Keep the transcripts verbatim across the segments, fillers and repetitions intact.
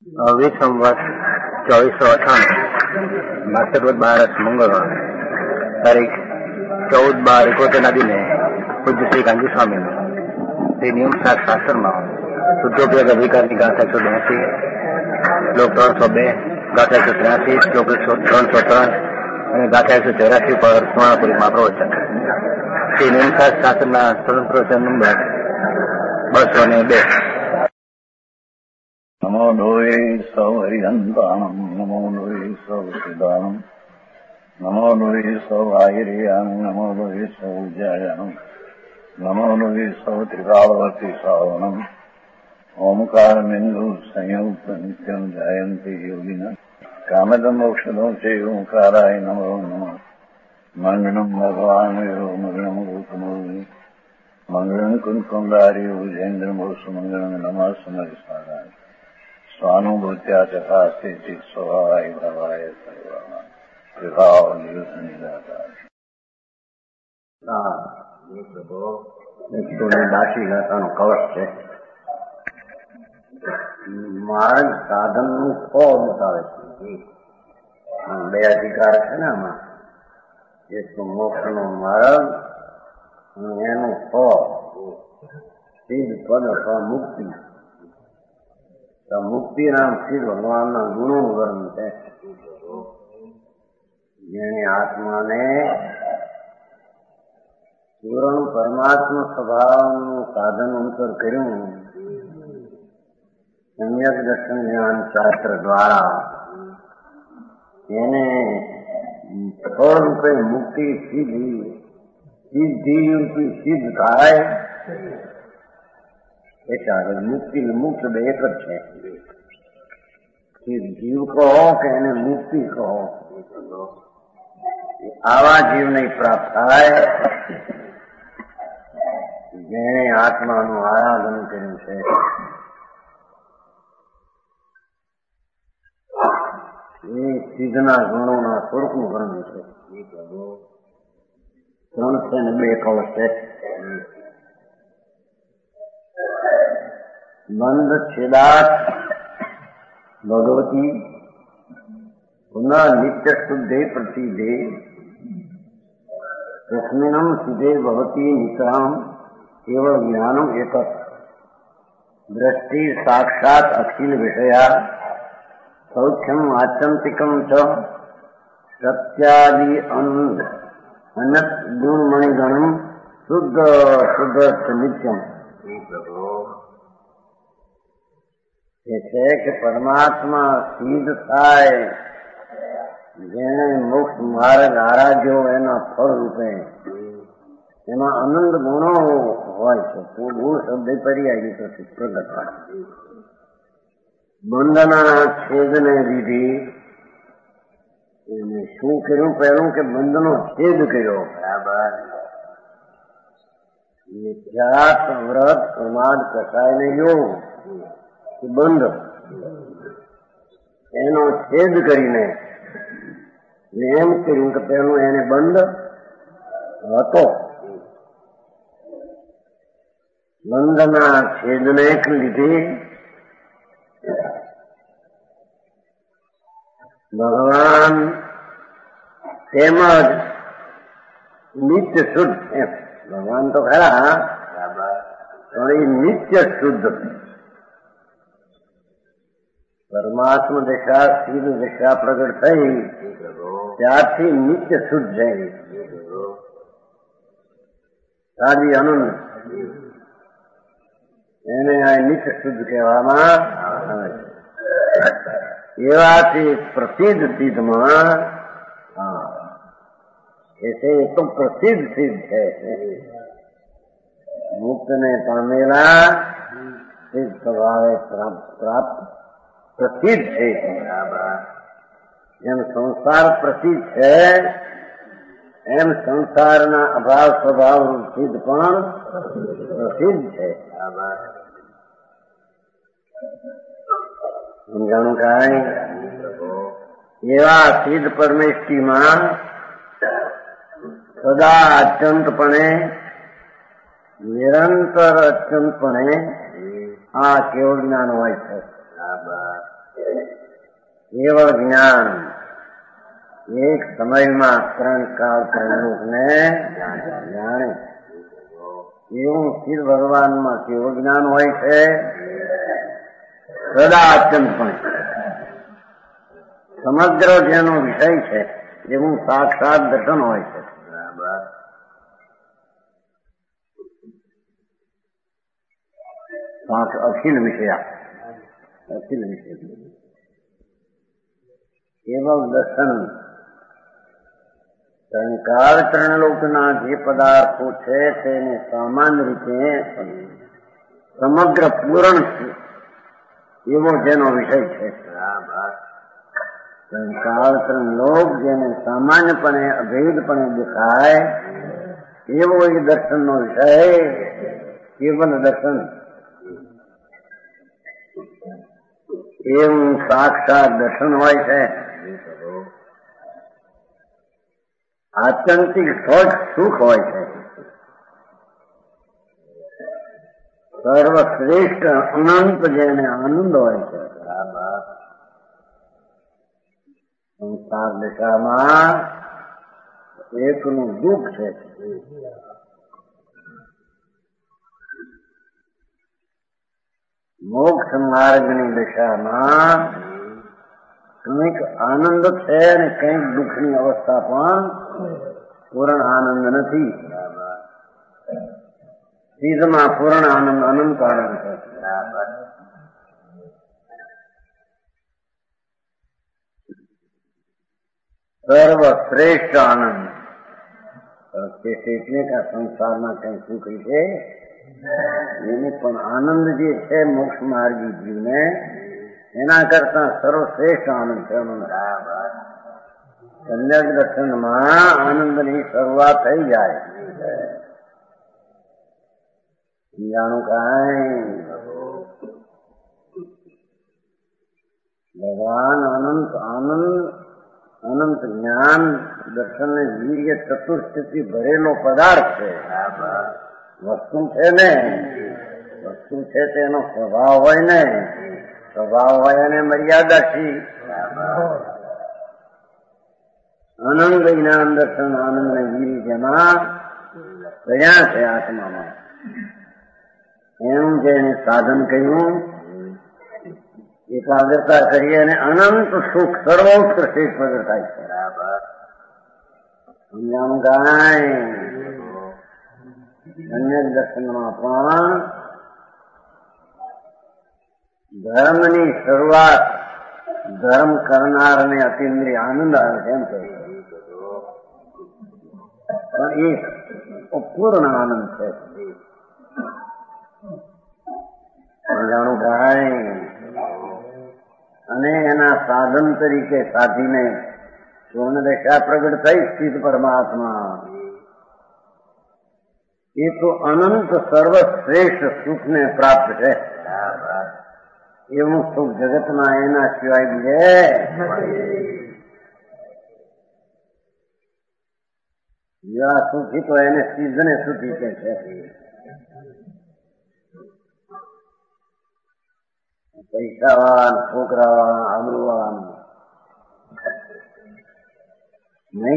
विश्व वर्ष चौबीस सौ अठानवे भास्कर बारस मंगलवार तारीख चौदह बार इकोतेर दिन पूज्य श्री गांधी स्वामी श्री नियम शास्त्र में शुद्धोपयोग अधिकार की गाथा एक सौ ब्यासी श्लोक त्रण सौ बे गाथा एक सौ त्र्यासी श्लोक त्रण सौ त्रण गाथा एक सौ चौरासी पर स्वर्णपुरी में प्रवचन श्री नियम शास्त्र स्वतंत्र प्रवचन नंबर बसो ने बे। नमो लोये सौ हरिहंताणम नमो लोये सौ सिदानम नमो लोये सौ आयरियाम नमो लोये सौ जयाम नमो लोये सौ त्रिकालवती सावनम ओमकार बिंदु संयुक्त नित्यम जयंती योगिना कामदम मोक्षदो से ओंकाराय नमो नमः मंगलम भगवान यो मंगलम रूपमोहि मंगलम कुंकुमधारी उजेंद्र मोस मंगलम नमः समरिसाराय स्वानुभूत्या चकास्ते चित स्वभावाय भवाय सर्वमा विभाव निरुद्ध निराकार। हाँ ये प्रभु एक तो दासी गाताનો કવચ છે માર્ગ સાધનનું ફળ બતાવે છે બે અધિકાર છે ને આમાં એક તો મોક્ષનો માર્ગ અને એનું ફળ સિદ્ધ પદ અથવા મુક્તિ तो मुक्ति नाम श्री भगवान ना गुणों वर्णन है जेने आत्मा ने पूर्ण परमात्मा स्वभाव साधन अंतर कर्યું सम्यक दर्शन ज्ञान शास्त्र द्वारा એને ફળ રૂપે મુક્તિ સિદ્ધિ સિદ્ધિ રૂપી સિદ્ધ થાય मुक्ति मुक्त एक है जीव कहो कि मुक्ति कहो आवा जीव नहीं प्राप्त थाय जेने आत्मा नु आराधन कर्યું છે ये सिद्धना गुणों ना स्वरूप નું વર્ણન છે ત્રણ છે ને બે કવચ છે बंध छेदात भगवती पुनः नित्य शुद्धे प्रतीदे तस्मिन्नं सुधे भवती नितराम केवल ज्ञानम एकत् दृष्टि साक्षात अखिल विषया सौख्यम आत्यंतिकम च सत्यादि अनंत गुणमणिगणम शुद्ध शुद्ध नित्यम છે કે પરમાત્મા સિદ્ધ થાય જેને મોક્ષ માર્ગ આરાધ્યો એના ફળ રૂપે એમાં આનંદ ગુણો હોય છે તો ગુણ શબ્દ પર્યાય તો પ્રગટ થાય બંધના છેદને લીધે એને શું કર્યું પહેલું કે બંધનો છેદ કર્યો બરાબર મિથ્યાત વ્રત પ્રમાદ કસાયને યોગ બંધ એનો છેદ કરીને એમ કર્યું કે પેલું એને બંધ હતો બંધના છેદને લીધે ભગવાન તેમજ નિત્ય શુદ્ધ એમ ભગવાન તો ખરા પણ એ નિત્ય શુદ્ધ परमात्मा दिशा सिद्ध दिशा प्रगट थई त्यारथी नित्य शुद्ध है सादी आनंद એને આ નિત્ય શુદ્ધ કહેવામાં આવે છે એવાથી પ્રસિદ્ધ સિદ્ધમાં ऐसे तो प्रसिद्ध सिद्ध है मुक्त ने पामेला सिद्ध स्वभावे प्राप्त प्रसिद्ध है एम संसार प्रसिद्ध है एम संसार ना अभाव स्वभाव सिद्ध पण प्रसिद्ध है समझाणु काय एवा सिद्ध परमेष्टि में सदा अत्यंतपणे निरंतर अत्यंतपणे આ કેવળ જ્ઞાન હોય છે કેવળ જ્ઞાન એક સમયમાં ત્રણ કાળ ત્રણ લોકને જાણે એવું સ્થિર ભગવાનમાં કેવું જ્ઞાન હોય છે? સદા અચંતપણે સમગ્ર જેનો વિષય છે એવું સાક્ષાત દર્શન હોય છે. અખિલ વિષયા અખિલ વિષય કેવળ દર્શન ત્રણકાળ ત્રણ લોકના જે પદાર્થો છે તેને સામાન્ય રીતે સમગ્ર પૂરણ એવો જેનો વિષય છે. ત્રણકાળ ત્રણ લોક જેને સામાન્યપણે અભેદપણે દેખાય એવો એ દર્શનનો વિષય કેવલ દર્શન એવું સાક્ષાત દર્શન હોય છે. આત્યંતિક સુખ હોય છે. સર્વશ્રેષ્ઠ અનંત જેને આનંદ હોય છે. સંસાર દિશામાં એકનું દુઃખ છે. મોક્ષ માર્ગની દિશામાં કંઈક આનંદ છે અને કંઈક દુઃખની અવસ્થા પણ પૂર્ણ આનંદ નથી. ચીજમાં પૂર્ણ આનંદ અનંત આનંદ છે. સર્વશ્રેષ્ઠ આનંદ એટલે કે સંસારમાં કઈ સુખ છે એને પણ આનંદ જે છે મોક્ષ માર્ગી જીવને એના કરતા સર્વશ્રેષ્ઠ આનંદ છે. સમ્યક દર્શનમાં આનંદની શરૂઆત થઈ જાય. જાણું કાંઈ ભગવાન અનંત આનંદ અનંત જ્ઞાન દર્શન ને વીર્ય ચતુર્સ્થિતિ ભરેલો પદાર્થ છે. વસ્તુ છે ને વસ્તુ છે તેનો સ્વભાવ હોય ને સ્વભાવ હોય અને મર્યાદાથી આનંદ જ્ઞાન દર્શન આનંદ ને વીર્ય જેમાં રહ્યા છે આત્મામાં એમ જેને સાધન કહ્યું એકાગ્રતા કરીએ અને અનંત સુખ સર્વોત્કૃષ્ટ પ્રગટ થાય છે. સમજાણું કાંઈ સમ્યક દર્શનમાં પણ ધર્મની શરૂઆત ધર્મ કરનારને અતિન્દ્રિય આનંદ આવે છે એમ કહે પણ એ અપૂર્ણ આનંદ છે. સમજાણું કાંઈ અને એના સાધન તરીકે સાધીને પૂર્ણ દશા પ્રગટ થઈ સ્થિત પરમાત્મા એ તો અનંત સર્વશ્રેષ્ઠ સુખને પ્રાપ્ત છે. એવું સુખ જગતમાં એના સિવાય બીજે જેવા સુખી તો એને સિદ્ધને સુખી કે છે. પૈસા વાળા છોકરા વાળા આબરૂ વાળા નહીં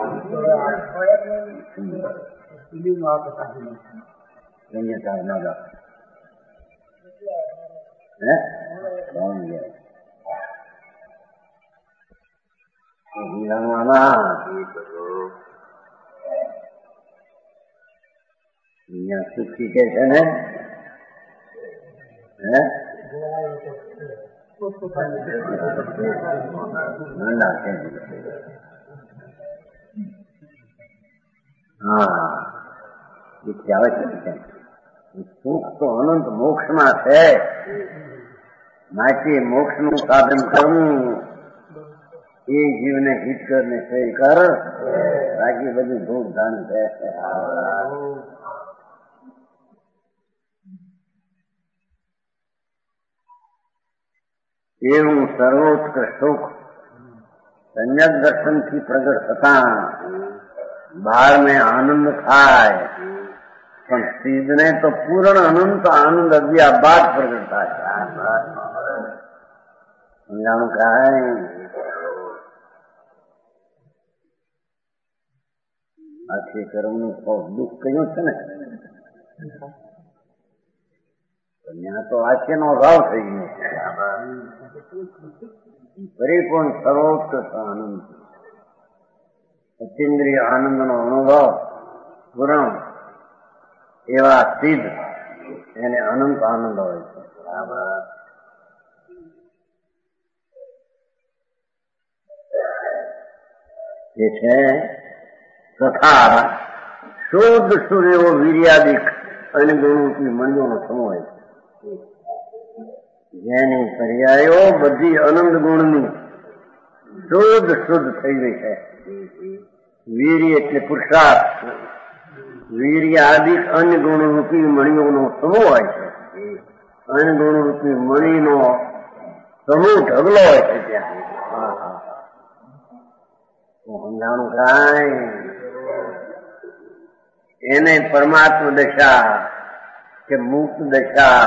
સુખી કે છે ને હે હા આવે છે. સુખ તો અનંત મોક્ષમાં છે. માટે મોક્ષનું સાધન કરવું એ જીવને હિત કર ને સેવ કર બાકી બધું ભોગ ધાન છે. એવું સર્વોત્કૃષ્ટ સુખ સમ્યક દર્શનથી પ્રગટ થતા બહાર ને આનંદ થાય પણ સિદ્ધને તો પૂર્ણ અનંત આનંદ અદ્યા બાદ પ્રગટ થાય. સમજાણું કાંઈ આખી કર્મનું દુઃખ કહ્યું છે ને, ત્યાં તો આખીનો ભાવ થઈ ગયો. પરિપૂર્ણ સર્વોત્કૃષ્ટ આનંદ, અતિન્દ્રિય આનંદનો અનુભવ પૂર્ણ એવા સિદ્ધ એને અનંત આનંદ હોય છે. એ છે તથા શુદ્ધ શુદ્ધ એવો વીર્યાદિક અને ગુણોની મંડળનો સમૂહ છે, જેની પર્યાયો બધી અનંત ગુણની શુદ્ધ શુદ્ધ થઈ ગઈ છે. વીર્ય એટલે પુરુષાર્થ, વીર્ય આદિક અન્ય ગુણરૂપી મણીઓનો સમૂહ હોય છે. અન્ય ગુણરૂપી મણીનો સમૂહ ઢગલો હોય છે. ત્યાં સમજાણું કાંઈ એને પરમાત્મા દશા કે મુક્ત દશા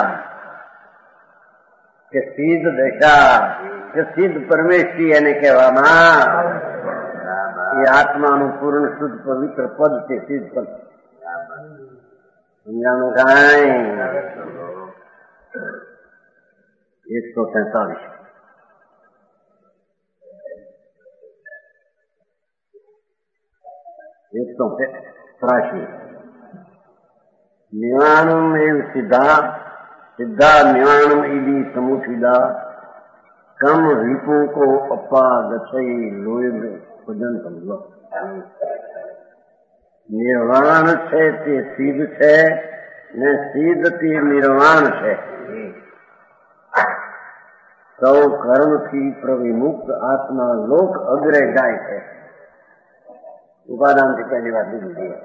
કે સિદ્ધ દશા કે સિદ્ધ પરમેશ્વરી એને કહેવામાં. એ આત્માનું પૂર્ણ શુદ્ધ પવિત્ર પદ છે, સિદ્ધ પદ. સમજાણું કાંઈ એકસો તેતાલીસ એકસો ત્રાસી નિવાણમ એવ સિદ્ધા સિદ્ધા નિવાણમ ઇદી સમુચિદા કમ રીપો કો અપા ગછઈ લોય ભજન સમજો. નિર્વાણ છે તે સિદ્ધ છે ને સિદ્ધ તે નિર્વાણ છે. સૌ કર્મથી પ્રવિમુક્ત આત્મા લોક અગ્રે જાય છે. ઉપાદાનથી પહેલી વાત લીધી.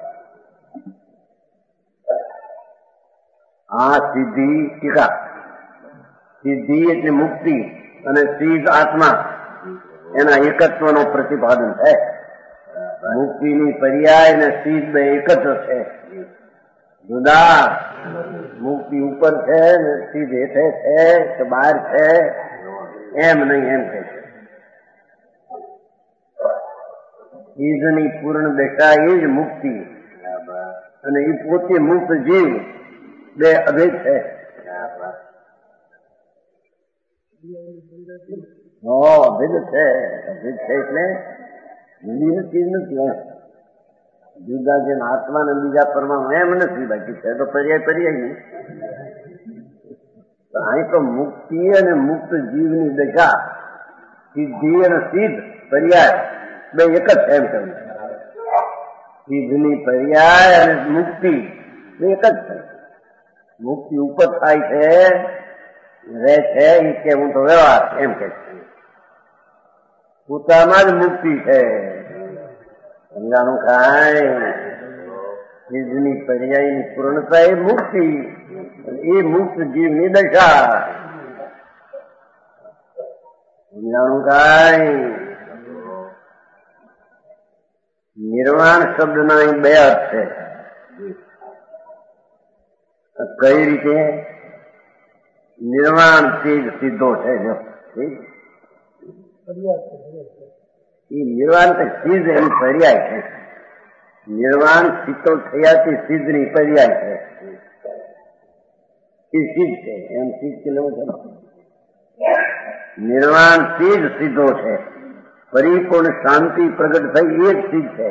આ સિદ્ધિ ટીકા, સિદ્ધિ એટલે મુક્તિ અને સિદ્ધ આત્મા એના એકત્વનો પ્રતિપાદન છે. મુક્તિની પર્યાય અને સિદ્ધ એક જ છે. જુદા મુક્તિ ઉપર છે ને સિદ્ધ હેઠે છે કે બહાર છે એમ નહીં, એમ કે છે. સિદ્ધની પૂર્ણ દશા એ જ મુક્તિ અને એ પોતે મુક્ત જીવ બે અભેદ છે. અભેદ છે. અભેદ છે એટલે જુદી નથી નથી જુદા જેમ આત્મા ને બીજા પરમાણુ એમ નથી. બાકી છે તો પર્યાય પર્યાય નહીં. અહીં તો મુક્તિ અને મુક્ત જીવની દશા, સિદ્ધિ અને સિદ્ધ પર્યાય બે એક જ એમ કહ્યું. સિદ્ધની પર્યાય અને મુક્તિ બે એક જ છે. મુક્તિ ઉપર થાય છે, રહે છે એ કે હું તો વ્યવહાર એમ કે છે. પોતામાં જ મુક્તિ છે. સમજાનું કાંઈ સિદ્ધની પર્યાયની પૂર્ણતા એ મુક્તિ, એ મુક્ત જીવની દશા. સમજાનું કાંઈ નિર્વાણ શબ્દના બે અર્થ છે. કઈ રીતે? નિર્વાણ ચીજ સીધો છે. જો એ નિર્વાણ સિદ્ધ એની પર્યાય છે. નિર્વાણ સીધો થયાથી સિદ્ધની પર્યાય છે. એ સિદ્ધ છે એમ સિદ્ધ કે લેવું છે. નિર્વાણ સિદ્ધ સીધો છે. પરિપૂર્ણ શાંતિ પ્રગટ થઈ એ જ સિદ્ધ છે.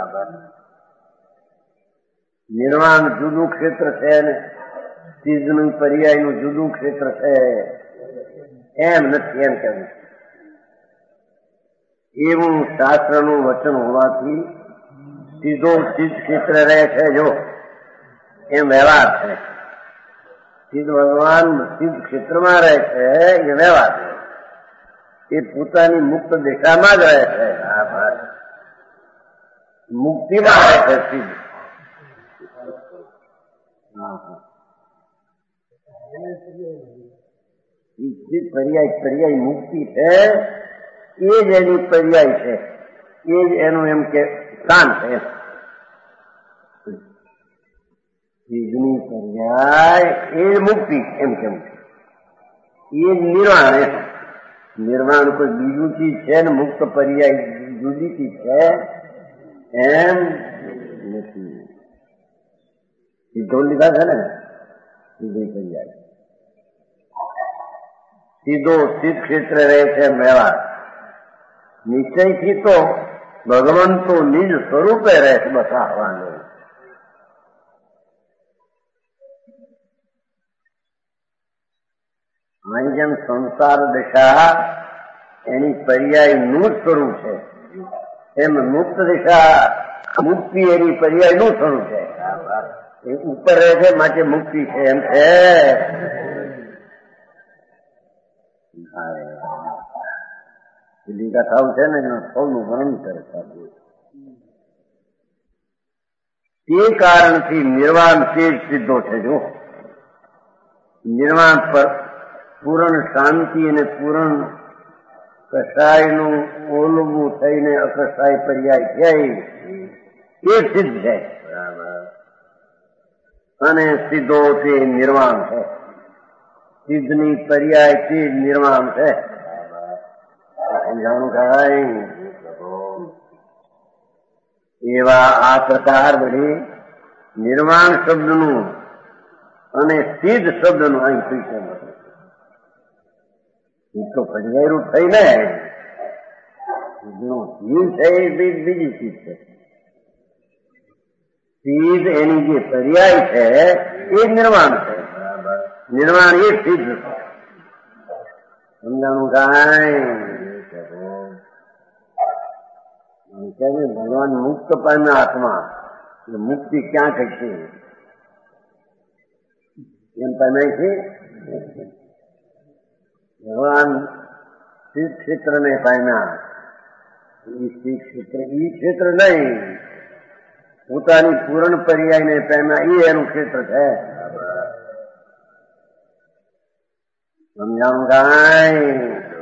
નિર્વાણ જુદું ક્ષેત્ર છે ને સિદ્ધનું પર્યાયનું જુદું ક્ષેત્ર છે એમ નથી, એમ કહેવું. એવું શાસ્ત્રનું વચન હોવાથી સીધો સિદ્ધ ક્ષેત્ર રહે છે. જો એમ વ્યવહાર છે. સિદ્ધ ભગવાન સિદ્ધ ક્ષેત્રમાં રહે છે એ વ્યવહાર છે. એ પોતાની મુક્ત દિશામાં જ રહે છે. મુક્તિમાં રહે છે સિદ્ધ. પર્યાય પર્યાય મુક્તિ છે એ જ એની પર્યાય છે. એ જ એનું એમ કે સ્થાન છે. સિદ્ધની પર્યાય એ જ મુક્તિ એમ કેમ છે. એ જ નિર્વાણ. નિર્વાણ કોઈ બીજું ચીજ છે ને મુક્ત પર્યાય જુદી ચીજ છે એમ નથી. સીધો લીધા છે ને સીધી પર્યાય. સીધો સિદ્ધ ક્ષેત્ર રહે છે વ્યવહાર. નિશ્ચયથી તો ભગવાન તો નિજ સ્વરૂપે રહે છે. બસ આવવાનું અહીં જેમ સંસાર દશા એની પર્યાયનું જ સ્વરૂપ છે એમ મુક્ત દિશા મુક્તિ એની પર્યાયનું સ્વરૂપ છે. એ ઉપર રહે છે માટે મુક્તિ છે એમ છે. સીધી કથાઓ છે ને એનું સૌનું વર્ણન કરે છે. તે કારણથી નિર્વાણ તે જ સીધો છે. જો નિર્વાણ પર પૂર્ણ શાંતિ અને પૂર્ણ કસાયનું ઓલવું થઈને અકસાય પર્યાય થાય એ સિદ્ધ છે અને સીધો તે નિર્વાણ છે. સિદ્ધની પર્યાય તે જ નિર્વાણ છે. સમજાણું કરાય. એવા આ પ્રકાર વળી નિર્વાણ શબ્દનું અને સિદ્ધ શબ્દનું અહીં પરિચય એ તો પર્યાય રૂપ થઈ ને જીવ છે એ બીજી ચીજ છે. સિદ્ધ એની જે પર્યાય છે એ નિર્વાણ છે. નિર્વાણ એ સિદ્ધ છે. સમજાણું કાંઈ ભગવાન મુક્ત પામ્યા આત્મા એટલે મુક્તિ ક્યાં કઈ છે એમ પામ્યા છે. ભગવાન સિદ્ધ ક્ષેત્ર ને પામ્યા. એ સિદ્ધ ક્ષેત્ર એ ક્ષેત્ર નહીં, પોતાની પૂર્ણ પર્યાય ને પામ્યા એ એનું ક્ષેત્ર છે. સમજાણું કાંઈ.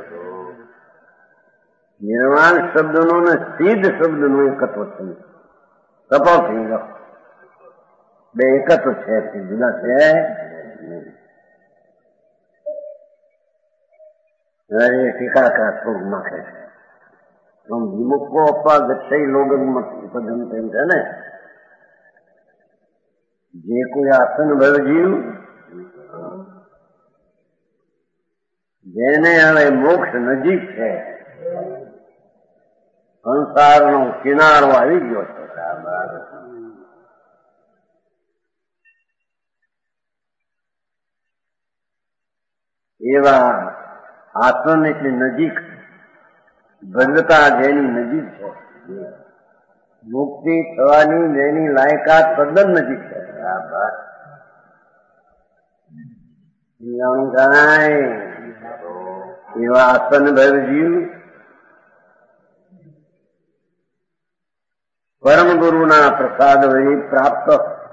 નિર્વાણ શબ્દનું ને સિદ્ધ શબ્દનું એકત્વ થયું. કપાવ થઈ ગયો. બે એકત્વ છે, જુદા છે. ટીકાકાર થોડું નાખે છે. વિમુખો અપા ગચ્છઈ લોગન પદમ તેમ છે ને. જે કોઈ આસન ભર જીવ જેને હવે મોક્ષ નજીક છે, સંસારનો કિનારો આવી ગયો છે, એવા આસન એટલે નજીક, ભદ્રતા જેની નજીક છે, મુક્તિ થવાની જેની લાયકાત તદ્દન નજીક છે. એવા આસન ભર જીવ પરમ ગુરુના પ્રસાદ વળી પ્રાપ્ત.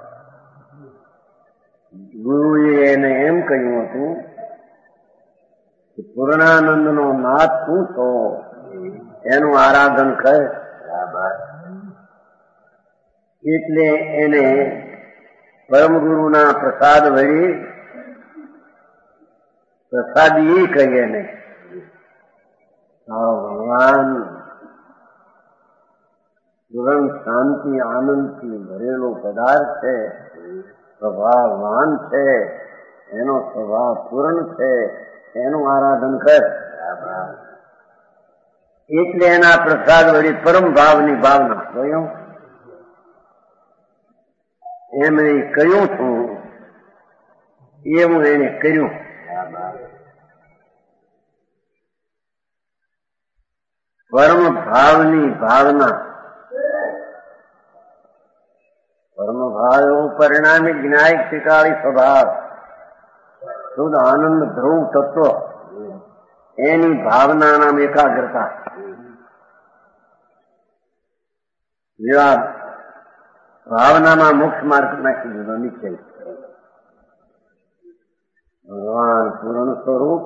ગુરુએ એને એમ કહ્યું હતું કે પૂર્ણાનંદ નો નાથ તું છો, એનું આરાધન કર. એટલે એને પરમ ગુરુના પ્રસાદ વળી પ્રસાદી એ કહીએ ને ભગવાન પૂર્ણ શાંતિ આનંદથી ભરેલો પદાર્થ છે, સ્વભાવવાન છે, એનો સ્વભાવ પૂર્ણ છે, એનું આરાધન કર. એટલે એના પ્રસાદ વળી પરમ ભાવની ભાવના કહ્યું. એમ એ કહ્યું છું એવું એને કર્યું. પરમ ભાવની ભાવના, પરમ ભાવ એવું પરિણામી જ્ઞાયક શિકારી સ્વભાવ, શુદ્ધ આનંદ ધ્રુવ તત્વ, એની ભાવના નામ એકાગ્રતા. જેવા ભાવનામાં મોક્ષ માર્ગ નાખી દીધો નિશ્ચય. ભગવાન પૂર્ણ સ્વરૂપ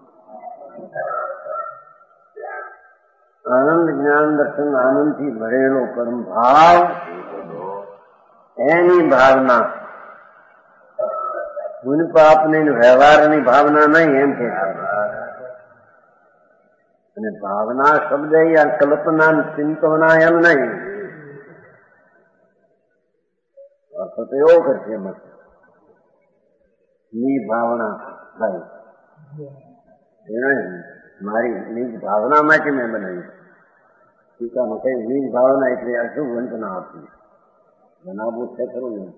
આનંદ જ્ઞાન દર્શન આનંદથી ભરેલો પરમ ભાવ, એની ભાવના. પુન પાપની વ્યવહારની ભાવના નહીં એમ કે અને ભાવના શબ્દ આ કલ્પના ચિંતવના એમ નહીં, અર્થ તો એવો કરશે મત ની ભાવના થાય મારી નિજ ભાવનામાંથી મેં બનાવી. ટીકામાં કઈ નિજ ભાવના એટલે અશુભ વંચના આપી બનાવવું છે ખરું ને.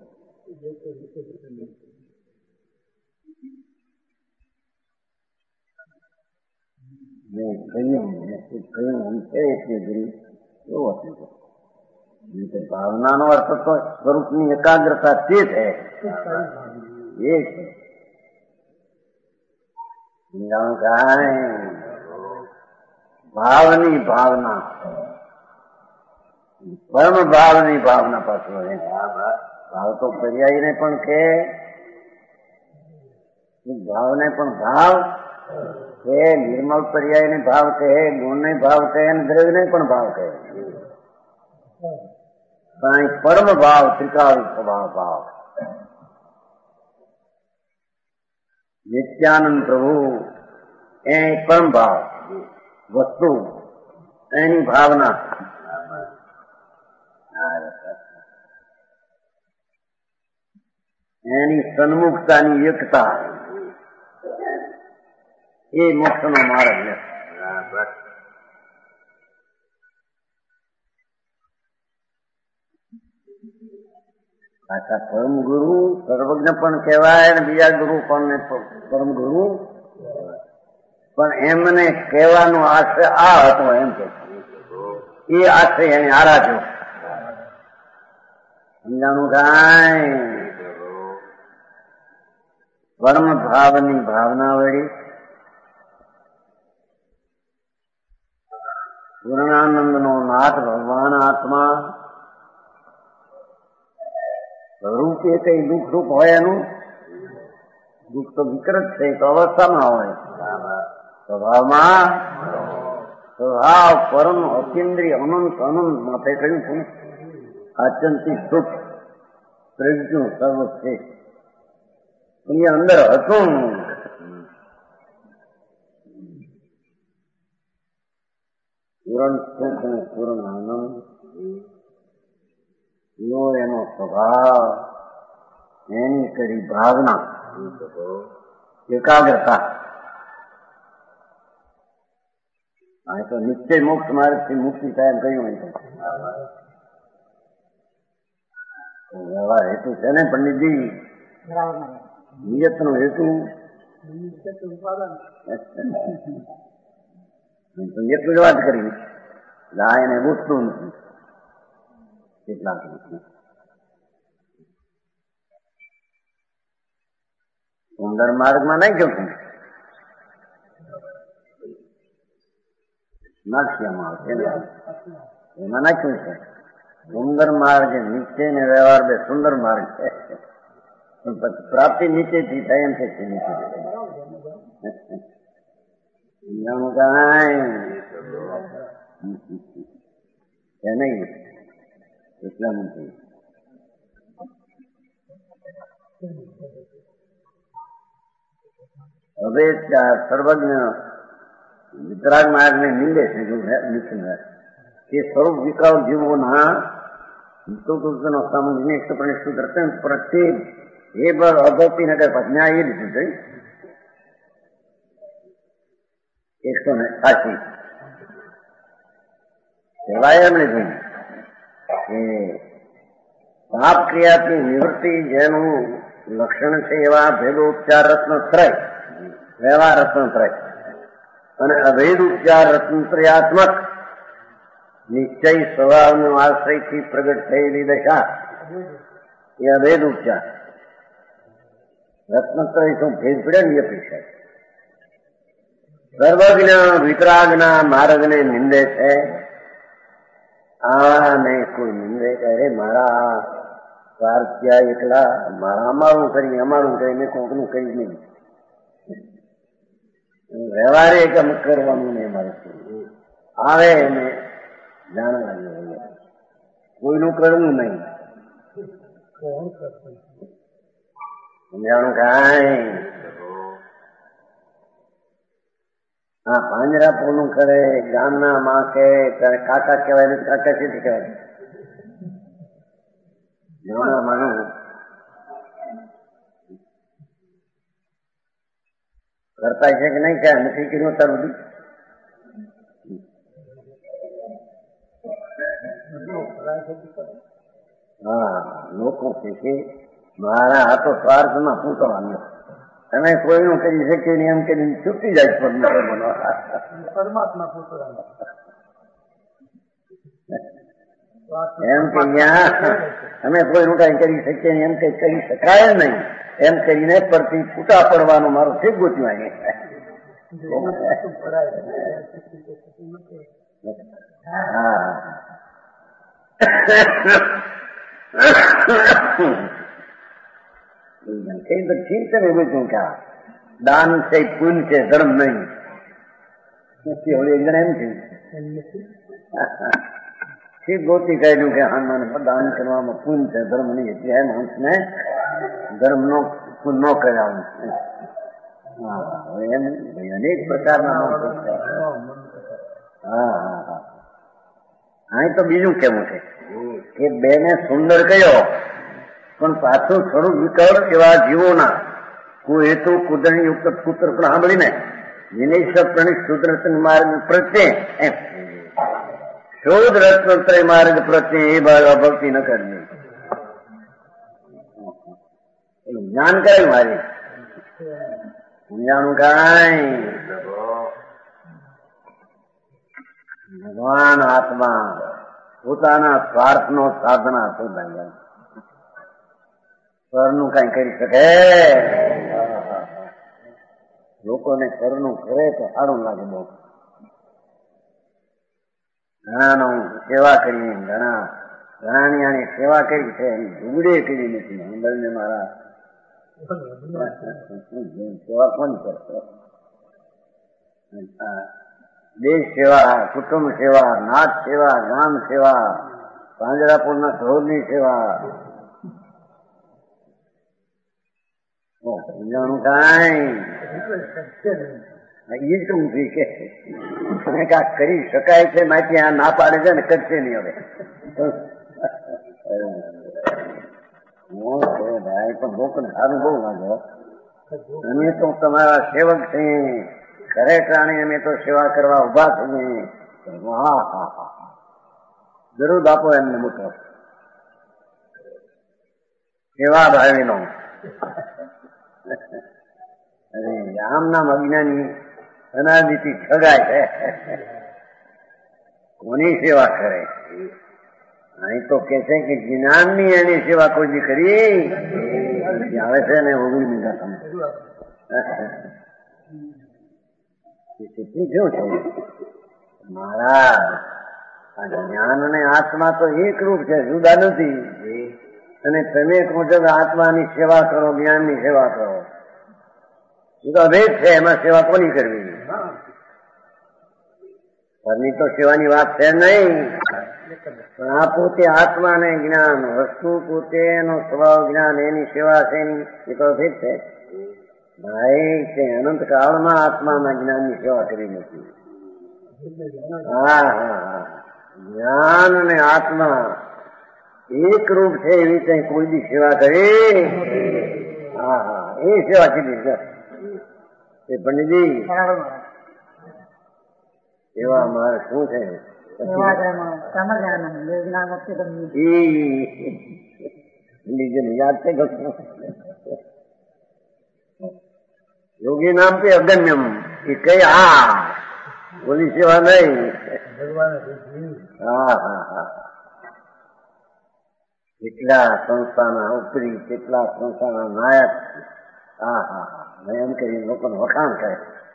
મેં કહ્યું કહ્યું એમ છે એટલે ગરી એવો હતો. ભાવનાનો અર્થ તો સ્વરૂપની એકાગ્રતા તે છે એ છે. ભાવની ભાવના પરમ ભાવની ભાવના પાછળ ભાવ તો પર્યાયને પણ કહે, ભાવને પણ ભાવ કહે, નિર્મળ પર્યાયને ભાવ કહે, ગુણને ભાવ કહે અને દ્રવ્યને પણ ભાવ કહે. પણ પરમ ભાવ ત્રિકાળ સ્વભાવ ભાવ નિત્યાનંદ પ્રભુ એ પરમ ભાવ વસ્તુ એની ભાવના એની સન્મુખતાની એકતા એ મોક્ષનો માર્ગ છે. પાછા પરમ ગુરુ સર્વજ્ઞ પણ કહેવાય અને બીજા ગુરુ પણ પરમ ગુરુ પણ એમને કહેવાનો આશ્રય આ હતો એમ કે એ આશ્રય એને આરાધ્યો. સમજાણું કાંઈ પરમ ભાવની ભાવના વળી પૂર્ણાનંદ નો નાથ ભગવાન આત્મા રૂપે કઈ દુઃખ રૂપ હોય એનું દુઃખ તો વિકૃત છે તો અવસ્થામાં હોય. સ્વભાવમાં સ્વભાવ પરમ અતિન્દ્રિય અનંત અનંત માથે કહ્યું છે આચંતી સુખ પ્રજ્ઞું સર્વ છે એની અંદર હતું. પૂરણ સુખ અને પૂરણ આનંદ એવો એનો સ્વભાવ, એની કરી ભાવના એકાગ્રતા. આ તો નિશ્ચય મોક્ષ માર્ગથી મુક્તિ થાય એમ કહ્યું હોય તો વ્યવહાર હેતુ છે ને પંડિતજી. નિયત નો હેતુ એટલું જ વાત કરી આ એને પૂછતું નથી કેટલાક સુંદર માર્ગમાં નહીં જતું નાખ્યામાં આવશે એમાં નાખ્યું છે સુંદર માર્ગ નીચે ને વ્યવહાર બે સુંદર માર્ગ છે. પ્રાપ્તિ નીચેથી થાય એમ છે નીચે કાંઈ નહીં એટલા નથી. હવે સર્વજ્ઞ વિતરાગ માર્ગને નિંદે છે કે સ્વરૂપ વિકલ્પ જીવોના નો સમજને પ્રત્યે પ્રત્યેક એ બર અભક્તિ નગર પ્રજ્ઞા એ લીધું છે એકસો ને સાચી કહેવાય એમ લીધું કે પાપ ક્રિયાથી નિવૃત્તિ જેનું લક્ષણ છે એવા ભેદોપચાર રત્નત્રય વ્યવહાર રત્નત્રય અને અભેદ ઉપચાર રત્નત્રયાત્મક નિશ્ચય સ્વભાવનો આશ્રયથી પ્રગટ થયેલી દશા એ અભેદ ઉપચાર રત્નત્રય શું ભેદ પડે ને અપેક્ષા સર્વજ્ઞ વિતરાગના માર્ગને નિંદે છે. આ નહીં કોઈ નિંદે કરે મારા સ્વાર્થ્યા એકલા મારા અમારું કરી અમારું કરીને કોકનું કરી નહીં વ્યવહારે એકમ કરવાનું નહીં મારે આવે એને જાણવાનું કોઈનું કરવું નહીં. સમજાણું કાંઈ હા, પાંજરાપોળ નું કરે, ગામના માં કે કાકા કહેવાય ને કાકા છે કહેવાય. ગામના માનું કરતા છે કે નહીં, ક્યાં નથી કર્યું અત્યાર બધું. હા, લોકો છે કે મારા આ તો સ્વાર્થમાં પૂછવાનું, તમે કોઈનું કરી શકીએ નહીં એમ કરીને છૂટી જાય પરમાત્મા પૂછવાનું એમ કે અમે કોઈનું કઈ કરી શકીએ નહીં એમ કઈ કરી શકાય નહીં એમ કરીને પરથી છૂટા પડવાનું મારું ઠીક ગોત્યું. હા, ઠીક છે ને બધું કા દાન છે, પુણ્ય છે, ધર્મ નહીં. હવે એકદમ એમ છે ઠીક ગોતી કાઢ્યું કે હા મને દાન કરવામાં પુણ્ય છે, ધર્મ નહીં. એટલે એમ માણસને ધર્મ નો ન કર્યા. એમ અનેક પ્રકારના હા હા હા અહીં તો બીજું કેવું છે કે બેને સુંદર કયો પણ પાછું સ્વરૂપ વિકળ એવા જીવોના કોઈ હેતુ કુદરતી યુક્ત પુત્ર પણ સાંભળીને વિનય પ્રણિત સુદર્શન માર્ગ પ્રત્યે એમ શોધ રત્નત્રય માર્ગ પ્રત્યે એ ભાવ ભક્તિ ન કરવી. જ્ઞાન કરે મારી સમજાણું કાંઈ ભગવાન આત્મા પોતાના સ્વાર્થ નો સાધના હતો. સ્વરનું કઈ કરી શકે? લોકોને સ્વરનું કરે તો સારું લાગે. બહુ ઘણાનો સેવા કરી, ઘણા ઘણાની આની સેવા કરી છે, ઝુગડે કરી નથી. મંડળને મારા સેવા કોણ કરશે? દેશ સેવા, કુટુંબ સેવા, નાથ સેવા, ગામ સેવા, પાંજરાપોળના સૌની સેવા. સમજાણું કાંઈ એ જ ઊંધી કે કાંક કરી શકાય છે. માહિતી આ ના પાડે છે ને કરશે નહીં. હવે ભાઈ પણ લોકોને સારું બહુ લાગે. અમે તો તમારા સેવક છીએ, ઘરે પ્રાણી અમે તો સેવા કરવા ઉભા છીએ. હા હા હા જરૂર આપો એમને મોટો સેવા ભાવીનો. અરે આમ નામ અજ્ઞાની અનાદિથી ઠગાય છે. કોની સેવા કરે? અહીં તો કે છે કે જ્ઞાનની એની સેવા કોઈ દી કરી આવે છે ને ઓગણી મીઠા તમે કેટલી કેવું છે મારા આ જ્ઞાન અને આત્મા તો એક રૂપ છે, જુદા નથી. અને તમે કહો છો કે આત્માની સેવા કરો, જ્ઞાનની સેવા કરો, એ તો ભેદ છે. એમાં સેવા કોની કરવી? ઘરની તો સેવાની વાત છે નહીં. પણ આ પોતે આત્મા ને જ્ઞાન વસ્તુ પોતે એનો સ્વભાવ જ્ઞાન એની સેવા છે એ તો ભેદ છે. ભાઈ તે અનંત કાળમાં આત્માના જ્ઞાનની સેવા કરી નથી. હા હા હા જ્ઞાન અને આત્મા એક રૂપ છે એવી કઈ કોઈ બી સેવા કરી? હા હા એ સેવા કીધી છે એ પંડિતજી. સેવા મારે શું છે? યાદ છે યોગી નામ પે અગમ્યમ એ કઈ આ બોલી સેવા નહીં. હા હા હા કેટલા સંસ્થાના ઉપરી, કેટલા સંસ્થાના નાયક. હા હા હા એમ કરી લોકોને વખાણ કરે.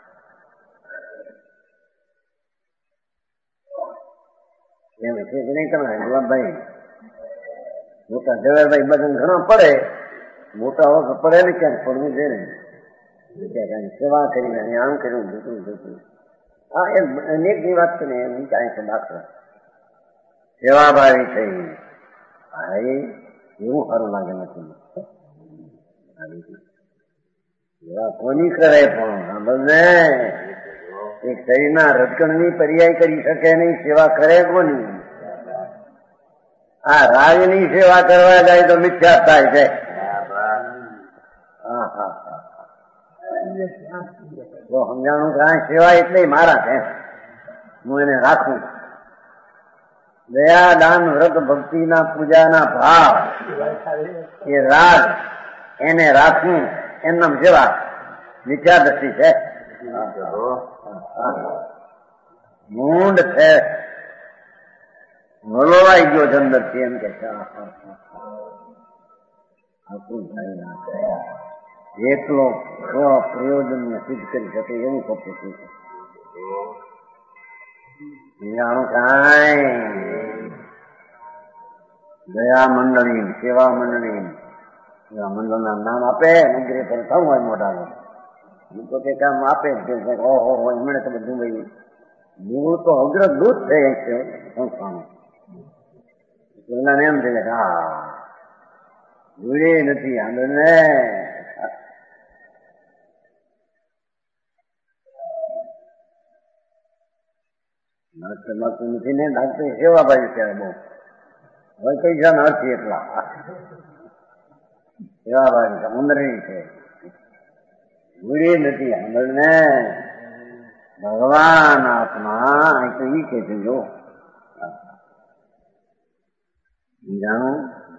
એમ છે કે નહીં તમે ગુલાબભાઈ? મોટા જવાહરભાઈ બધા ઘણા પડે, મોટા વખત પડે ને ક્યાંક પડવું છે ને ક્યાંક સેવા કરીને આમ કર્યું જતું જતું. હા એમ અનેકની વાત છે ને એમ કાંઈ છે દાખલો સેવાભાવી થઈ. હા એ એવું સારું લાગે નથી. સેવા કોની કરે પણ આ બધે એક શરીરના રજકણની પર્યાય કરી શકે નહીં, સેવા કરે કોની? આ રાજની સેવા કરવા જાય તો મિથ્યા થાય છે. હા હા હા તો સમજાણું કે આ સેવા એટલે મારા છે, હું એને રાખું. દયા દાન વ્રત ભક્તિના પૂજાના ભાવ એ રાગ એને રાખવું એમનામ સેવા મિથ્યા દ્રષ્ટિ છે, મૂંડ છે, વલોવાઈ ગયો છે અંદરથી એમ કે એકલો પ્રયોજન સિદ્ધ કરી શકે એવું સત્ય છે. જાણું કાંઈ દયા મંડળી, સેવા મંડળી, સેવા મંડળના નામ આપે નગરી પર થવું હોય મોટા તો કે કામ આપે જ ઓહો હોય એમણે તો બધું ભાઈ મૂળ તો અગ્રદૂત છે સંસ્થાનું. પેલા એમ છે કે હા જોડે નથી આગળ ને નથી ને ડાક્ટર સેવા બાજુ ત્યારે બહુ હવે પૈસા ના અર્થી એટલા સેવા બાજુ સમુદ્રી છે, જોડે નથી આગળ ને ભગવાન આત્મા તો ઈ કે છે જો જાણું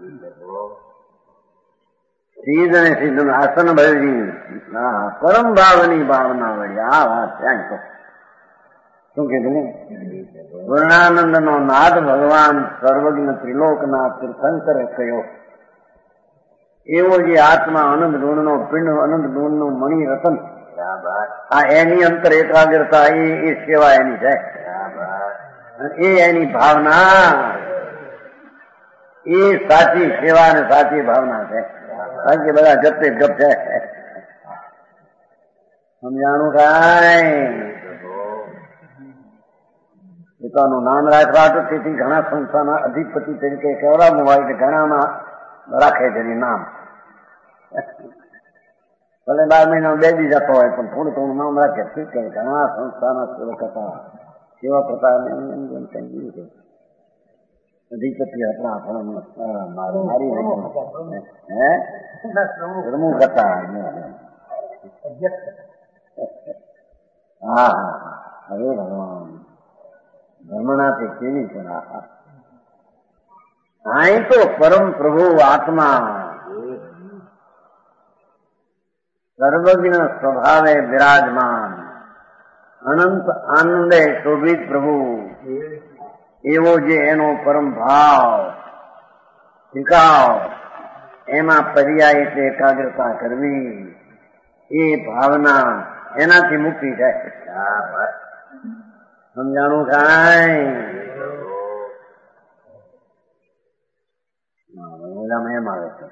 સીધ અને સિદ્ધ આસન ભરી પરમ ભાવની ભાવના વળી આ વાત ત્યાં તો શું કીધું? પૂર્ણાનંદ નો નાદ ભગવાન સર્વજ્ઞ ત્રિલોકનાથ તીર્થંકરે કહ્યો એવો જે આત્મા અનંત ગુણ નો પિંડ, અનંત ગુણ નું મણિ રતન, આ એની અંતર એકાગ્રતા એ સેવા એની છે, એ એની ભાવના એ સાચી સેવા અને સાચી ભાવના છે. બાકી બધા જપતે જપ છે. સમજાણું કાંઈ પોતાનું નામ રાખવા તો તેથી ઘણા સંસ્થાના અધિપતિ તરીકે કહેવામાં આવે છે, ઘણામાં રાખે છે નામ. ભલે બાર મહિના બેસી જતો હોય પણ થોડું થોડું નામ રાખે. ઠીક છે, ઘણા સંસ્થાના સેવક હતા, સેવા કરતા અધિપતિ હતા, મારી હે પ્રમુખ હતા. હા હા હવે ભગવાન ધર્મનાથી કેવી છે. અહીં તો પરમ પ્રભુ આત્મા સર્વજ્ઞ સ્વભાવે બિરાજમાન અનંત આનંદે શોભિત પ્રભુ એવો જે એનો પરમ ભાવ ટીકાવ એમાં પર્યાય એટલે એકાગ્રતા કરવી એ ભાવના એનાથી મુક્તિ થાય. સમજાણું કાંઈ એમ આવે છે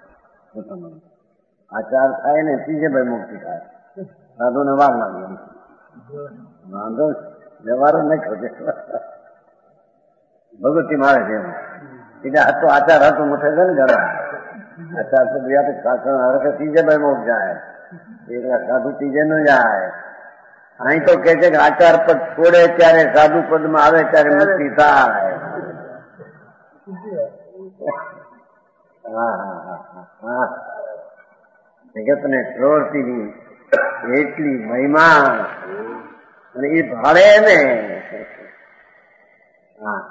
આચાર થાય ને ત્રીજે ભાઈ મુક્તિ થાય. સાધુ ને વાર લાગે વાંધો વ્યવહાર નહીં ખોજે ભગવતી મારે છે એટલે આ તો આચાર હતો મોટે છે ને ઘણા આચાર તો બીજા શાસન હરે ત્રીજે ભાઈ મોક્ષ જાય એટલે સાધુ ત્રીજે નો જાય. અહીં તો કે છે કે આચાર પદ છોડે ત્યારે સાધુ પદમાં આવે ત્યારે મુક્તિ થાય. હા હા હા હા જગત ને પ્રવૃત્તિની એટલી મહિમા અને એ ભાડે ને હા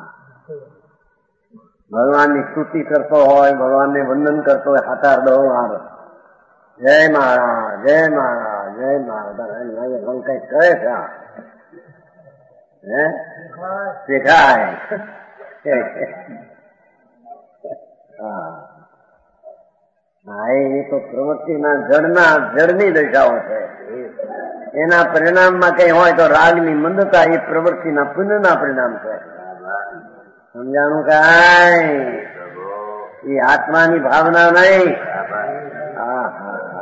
ભગવાનની સ્તુતિ કરતો હોય, ભગવાનને વંદન કરતો હોય, હાથાર દો વાર જય મહારાજ જય મહારાજ જય મહારાજ કઈ કરે છે હે શીખાય. હા હા એ તો પ્રવૃત્તિના જળના જળની દશાઓ છે. એના પરિણામમાં કઈ હોય તો રાગની મંદતા એ પ્રવૃત્તિના પુણ્યના પરિણામ છે. સમજાણું કાંઈ એ આત્માની ભાવના નહીં. હા હા હા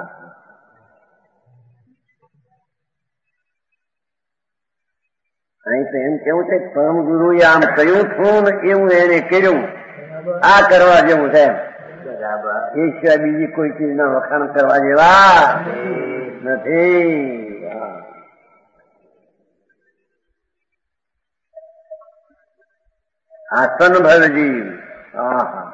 અહીં તો એમ કેવું છે પરમ ગુરુએ આમ કહ્યું છું ને એવું એને કર્યું, આ કરવા જેવું છે. એ સિવાય બીજી કોઈ ચીજના વખાણ કરવા જેવા નથી. આસન ભરજી આહા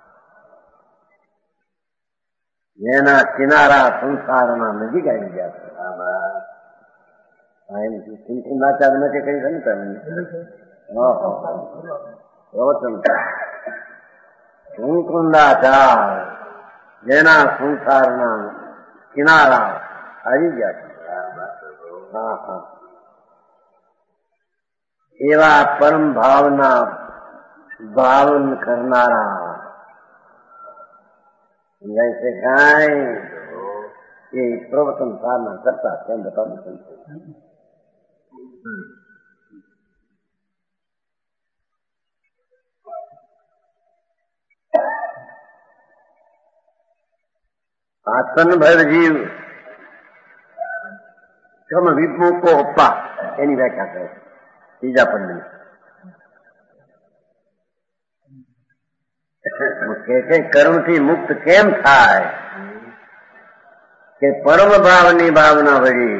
જેના કિનારા સંસારના નજીક આવી ગયા છે કુંકુંદાચાર નથી કહી છે ને તમે પ્રવચન કુંકુંદાચાર જેના સંસારના કિનારા આવી ગયા છે હા હા એવા પરમ ભાવના ભાવન કરનારા સમજાય છે કાંઈ એ પ્રવચન સારના કરતા તેમ બતાવું આસન ભર જીવ કમ વિમુકો અપ્પા એની વ્યાખ્યા કરે ત્રીજા પંડની કે છે કર્મથી મુક્ત કેમ થાય કે પરમ ભાવની ભાવના વળી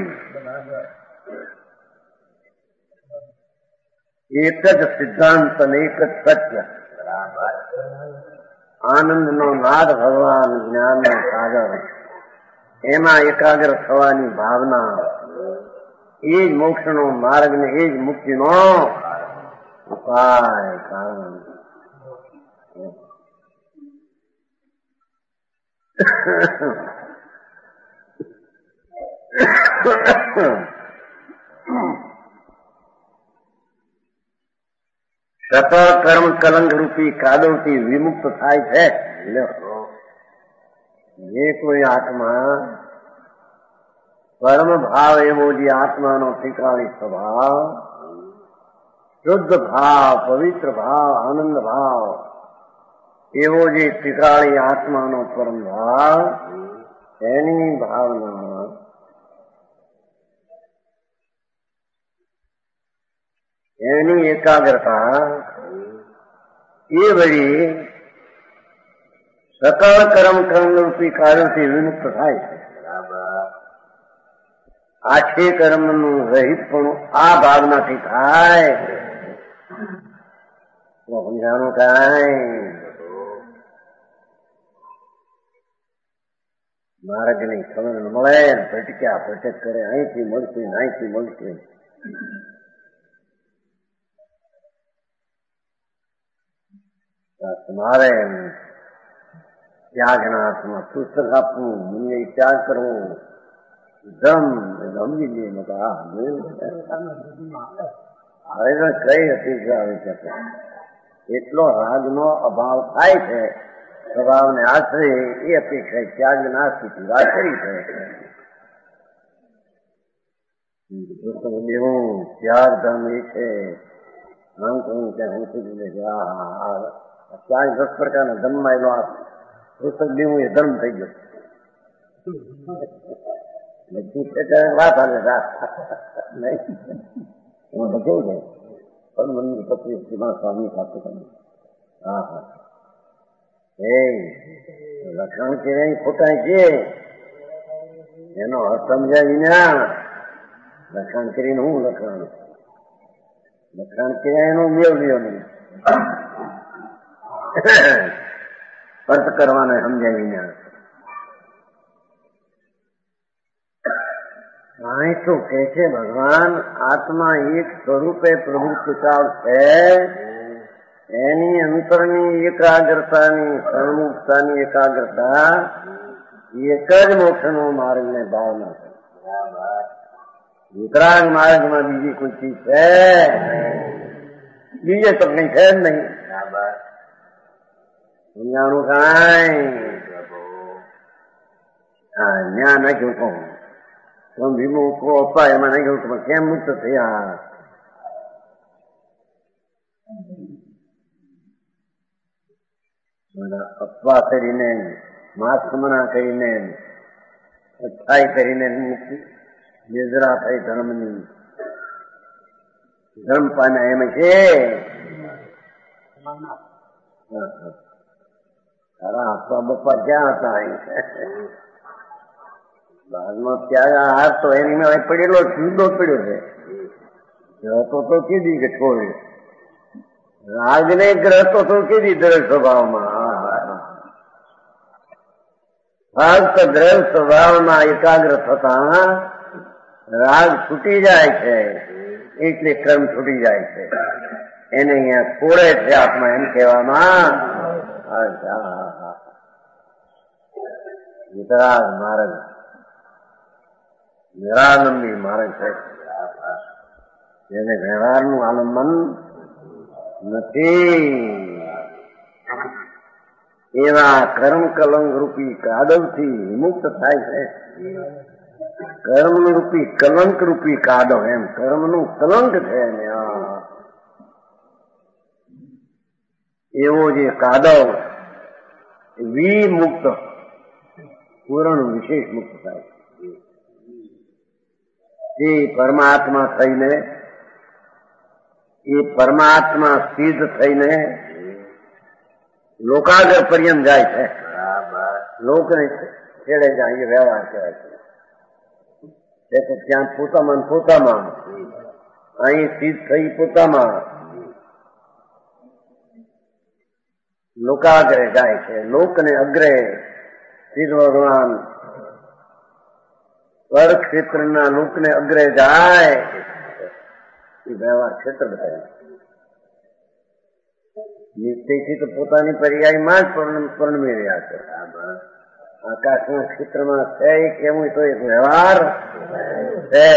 એક જ સિદ્ધાંત અને એક જ સત્ય આનંદનો નાદ ભગવાન જ્ઞાનનો સાગર એમાં એકાગ્ર થવાની ભાવના એ જ મોક્ષનો માર્ગ ને એ જ મુક્તિનો ઉપાય કારણ સકળ કર્મ કલંક રૂપી કાદવથી વિમુક્ત થાય છે જે કોઈ આત્મા પરમ ભાવ એવો જે આત્માનો ઠીકાણી સ્વભાવ શુદ્ધ ભાવ પવિત્ર ભાવ આનંદ ભાવ એવો જે ઠીકાણી આત્માનો પરમ ભાવ એની ભાવના એની એકાગ્રતા એ વળી સકળ કર્મ કર્મરૂપી કાર્યોથી વિમુક્ત થાય છે આખે કર્મનું રહિત પણ આ ભાવનાથી થાય સમજાણું કાંઈ માર્ગ ની ખબર મળે ભટક્યા ભટક કરે અહીંથી મળશે અહીંથી મળશે તમારે ત્યાગના હાથમાં પુસ્તક આપવું મને ત્યાગ કરવો ધમ સમજી લઈએ હવે કઈ હતી આવી શકે એટલો રાગનો અભાવ થાય છે સ્વભાવને આશરે એ અપેક્ષા ત્યાગના સ્થિતિ વાત કરી છે દેવું ત્યાગ ધર્મ એ છે આમ કહું ત્યાં હું સુધી ત્યાગ દસ પ્રકારના ધર્મમાં એનો આ પુસ્તક દેવું એ ધર્મ થઈ ગયો વાત આવે હું બચવું છે પણ મને પચીસ સ્વામી સાથે તમે હા હા એ લખાણ કેવાય ખોટા છે એનો અર્થ સમજાય વિના લખાણ કરીને હું લખાણ લખાણ કેવાય એનો મેળ લ્યો નહીં અર્થ કરવાનો સમજાય વિના અહીં તો કે છે ભગવાન આત્મા એક સ્વરૂપે પ્રભુત્વ છે એની અંતરની એકાગ્રતાની સન્મુખતાની એકાગ્રતા એક જ મોક્ષનો માર્ગ ને ભાવના છે વિતરાગ માર્ગમાં બીજી કોઈ ચીજ છે બીજે તો કઈ છે જ નહીં સમજાણું કાંઈ હા ન્યા નાખ્યું કહું તમે વિમુકો અપાય એમાં નાખ્યું તમે કેમ મુક્ત થયા અપવા કરીને માસ્કમના કરીને અચ્છાઈ કરીને નિદ્રા થઈ ધર્મની ધર્મ પામ્યા એમ છે તારા આપવા બપ્પા ક્યાં હતા બાદનો ત્યાગ હાથ તો એની મેં પડેલો જુદો પડ્યો છે તો તો કીધી કે છોડ્યો રાગને ગ્રહતો તો કેવી દ્રઢ સ્વભાવમાં ફક્ત દ્રઢ સ્વભાવમાં એકાગ્ર થતા રાગ છૂટી જાય છે, એટલે ક્રમ છૂટી જાય છે. એને અહીંયા છોડે છે આત્મા, એમ કહેવામાં વિતરાગ માર્ગ, નિરાલંબી માર્ગ છે, જેને વ્યવહારનું આલંબન નથી. એવા કર્મ કલંક રૂપી કાદવથી વિમુક્ત થાય છે. કર્મ રૂપી કલંક રૂપી કાદવ, એમ કર્મનું કલંક છે ને એવો જે કાદવ વિમુક્ત પૂર્ણ વિશેષ મુક્ત થાય એ પરમાત્મા થઈને, એ પરમાત્મા સિદ્ધ થઈને લોકાગ્ર પર્યંત જાય છે. લોકને છેડે જાય એ વ્યવહાર કહેવાય છે. તો ત્યાં પોતામાં પોતામાં, અહીં સિદ્ધ થઈ પોતામાં લોકાગ્રે જાય છે. લોકને અગ્રે સિદ્ધ ભગવાન સ્વર ક્ષેત્રના લોકને અગ્રે જાય એ વ્યવહાર ક્ષેત્ર બતાવે. નિશ્ચયથી તો પોતાની પર્યાયમાં જ પરણમી રહ્યા છે. આકાશના ક્ષેત્રમાં છે કેવું તો એક વ્યવહાર છે.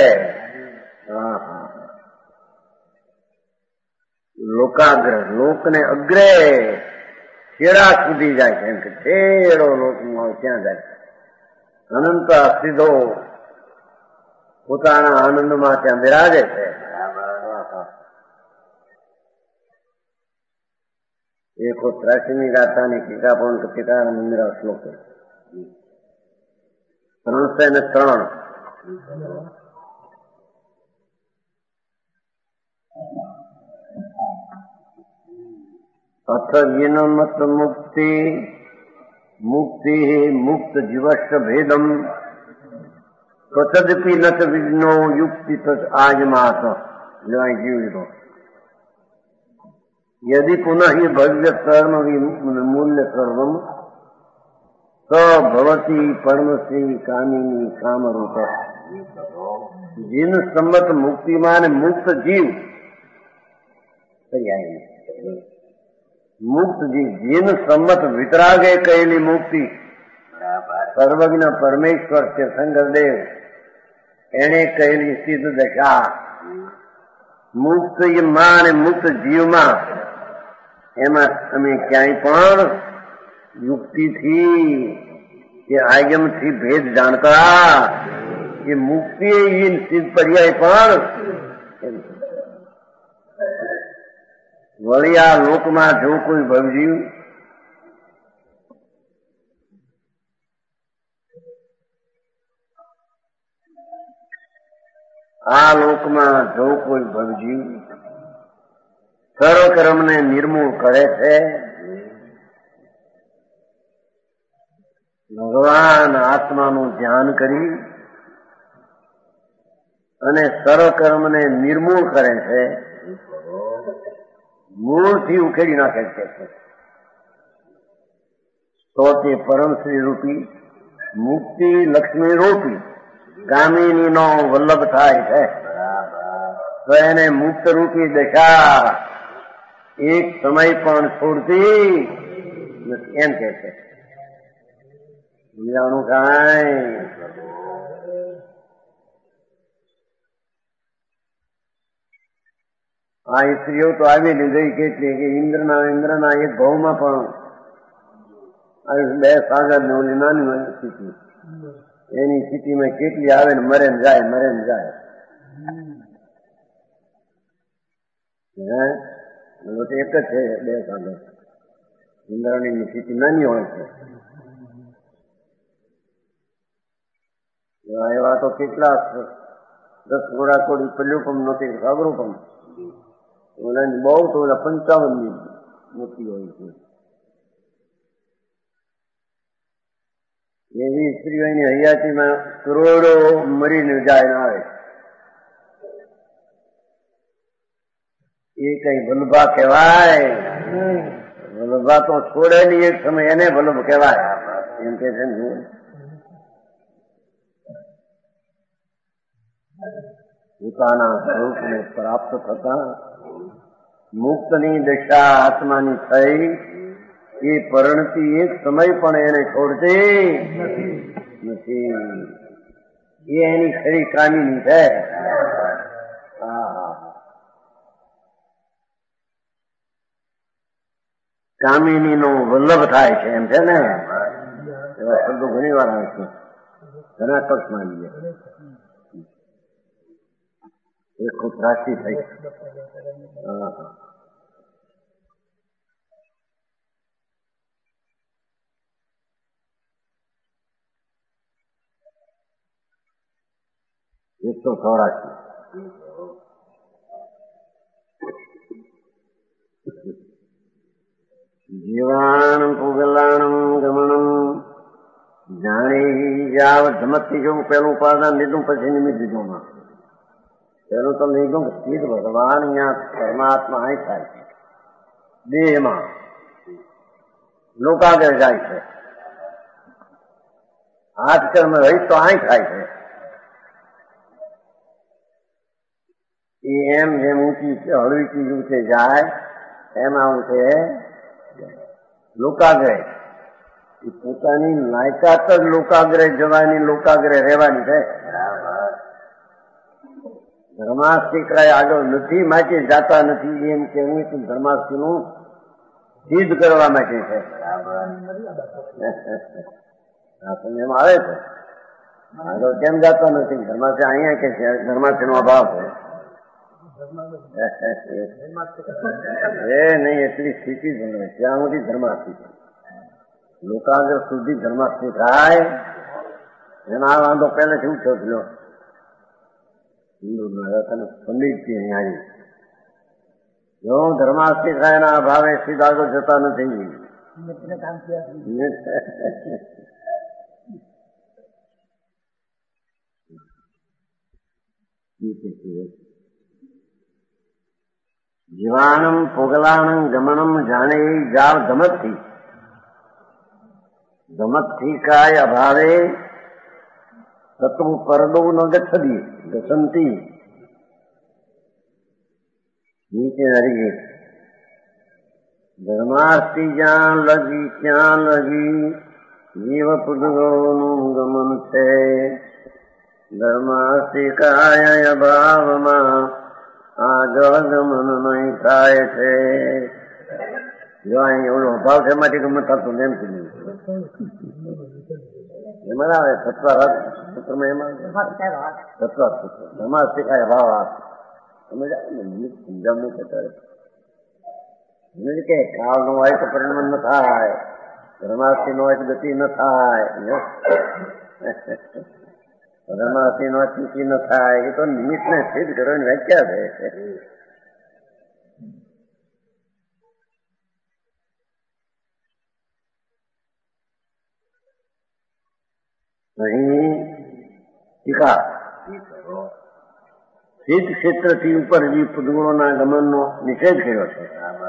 લોકાગ્ર, લોકને અગ્રે છેડા સુધી જાય છે. એમ કે છેડો લોકમાં ક્યાં જાય છે? અનંત સીધો પોતાના આનંદમાં ત્યાં બિરાજે છે. એકો ત્રાસીની ગાથાની ટીકા પણ ટીકા મંદિર શ્લોક ત્રણસો ને ત્રણ. અથ વિનમત મુક્તિ મુક્તિ મુક્ત જીવસ્વ ભેદમ સ્વતદપી નત વિઘ્નો યુક્તિ તદ આજમાત. જીવ લીધો. यदि पुनः ये भव्य कर्म मूल्य सर्वम स भवती परमश्री कामिनी काम रूप. जिन संबत मुक्ति मान मुक्त जीव, मुक्त जीव जिन संबत वितरागे कहेली मुक्ति સર્વજ્ઞ પરમેશ્વર તીર્થંકરદેવ એને કહેલી સિદ્ધ દશા મુક્ત માં અને મુક્ત જીવમાં, એમાં તમે ક્યાંય પણ યુક્તિથી કે આયમથી ભેદ જાણતા એ મુક્તિ એ સિદ્ધ પર્યાય પણ વળી આ લોકમાં જો કોઈ ભવજીવ આ લોકમાં જો કોઈ ભવજીવ સર્વકર્મને નિર્મૂળ કરે છે, ભગવાન આત્માનું ધ્યાન કરી અને સર્વકર્મને નિર્મૂળ કરે છે, મૂળથી ઉખેડી નાખે છે, તો તે પરમશ્રી રૂપી મુક્તિ લક્ષ્મી રૂપી કામિની નો વલ્લભ થાય છે. તો એને મુક્ત રૂપી દશા એક સમય પણ છોડતી એમ કે છે. સમજાણું કાંઈ? આ સ્ત્રીઓ તો આવી લીધી કેટલી કે ઇન્દ્રના ઇન્દ્રના એક ભાવમાં પણ બે સાગર ને ઓલી નાની નાની સ્થિતિ, એની સ્થિતિમાં કેટલી આવે ને મરે ને જાય, મરે ને જાય. એક જ છે બે સાગર. ઇન્દ્રાણી સ્થિતિ નાની હોય છે. એવા તો કેટલા દસ ઘોડા કોડી પલ્યું પણ નહોતી, સાગરું પણ ઓલાની બહુ તો ઓલા પંચાવન ની મોટી હોય છે. એવી સ્ત્રીઓની હયાતીમાં કરોડો મરીને જાય આવે. એ કઈ વલ્લભા કહેવાય? વલ્લભા તો છોડે નહીં એક સમય, એને વલ્લભ કહેવાય એમ કે છે ને. પોતાના સ્વરૂપને પ્રાપ્ત થતા મુક્તની દશા આત્માની થઈ, એ પરણતી એક સમય પણ એને છોડતી નથી. એ એની ખરી કામીની છે. કામિની નો વલ્લભ થાય છે એમ છે ને. એવા શબ્દો ઘણી વાર આવે છે, ઘણા કક્ષમાં આવી જાય. એ ખૂબ રાશિ થઈ. એકસો ચોરાશી જીવાણમ પુગલાણમ ગમણમ જાણી જાવ ધમતથી જો પેલું ઉપાદાન લીધું પછી નિમિત્ત લીધું. પેલું તો લીધું કે સ્થિત ભગવાન અહીંયા પરમાત્મા અહીં થાય છે દેહમાં, લોકાગ્ર જાય છે. હાથ કર્મ રહી તો અહીં થાય છે. એ એમ જેમ ઊંચી હળવી ચીજ ઊંચે જાય એમાં ઊંચે લોકાગ્રહ. એ પોતાની લાયકાત જ લોકાગ્રહ જવાની, લોકાગ્રહ રહેવાની છે. ધર્માસ્તિકાય આગળ નથી માટે જાતા નથી એમ કેવું તો ધર્માસ્તિનું સિદ્ધ કરવા માટે છે. આ સમયમાં આવે છે આગળ કેમ જાતા નથી? ધર્માસ્તિ અહીંયા કે છે ધર્માસ્તિનો અભાવ છે. એ નહીં એટલી સ્થિતિ જ મળે ત્યાં સુધી ધર્માસ્તિ. લોકાગ્ર સુધી ધર્માસ્તિ થાય એના વાંધો પહેલેથી ઉઠ્યો થયો. પંડિતજી અહીંયા જો ધર્માસ્તિ થાય એના અભાવે સીધા આગળ જતા નથી. જીવાણમ પોગલાણમ ગમનમ જાણે જાવ ધમતથી. ધમતથી કાય અભાવે તત્વ પરડો ન ગચ્છદી ગસંતી નીચે હરી. ધર્માસ્તિ જ્યાં લગી ત્યાં લગી જીવ પુદગોનું ગમન છે. ધર્માસ્તિ કાય અભાવમાં આગળ ગમન નહીં થાય છે. જો અહીં એવડો અભાવ છે માટે ગમન થતું એમ કીધું. એમાં આવે સત્વારથ સૂત્રમાં એમાં સત્વાર્થ સૂત્ર ધર્માસ્તિ કાય અભાવ સમજ આવે ને સમજાવવું કરતા કે કાળ નો હોય તો પરિણામ ન થાય, ધર્માસ્તિ નો હોય તો ગતિ ન થાય, ધર્માસ્તિ નો ચૂકી ન થાય. એ તો નિમિત્ત ને સિદ્ધ કરવાની વ્યાખ્યા છે. અહીં ટીકા સિદ્ધ ક્ષેત્રથી ઉપર જે પુદગુણોના ગમનનો નિષેધ કર્યો છે.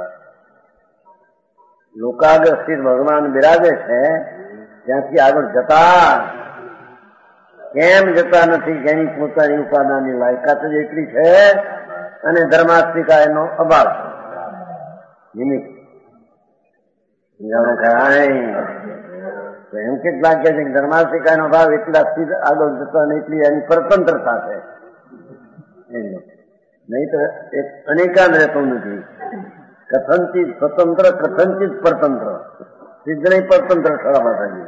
લોકાગ્ર સ્થિત ભગવાન બિરાજે છે ત્યાંથી આગળ જતા કેમ જતા નથી? જેની પોતાની ઉપાદાનની લાયકાત જ એટલી છે અને ધર્માસ્તિકા એનો અભાવ છે. નિમિત્ત એમ કેટલાક કે છે ધર્માસ્તિકા નો ભાવ એટલા સ્થિત આગળ જતા ને એટલી એની સ્વતંત્રતા છે. નહીં તો એક અનેકાંત રહેતું નથી. કથનચિત સ્વતંત્ર, કથનચિત પરતંત્ર, સિદ્ધ નહીં પરતંત્ર થવા માતાજી.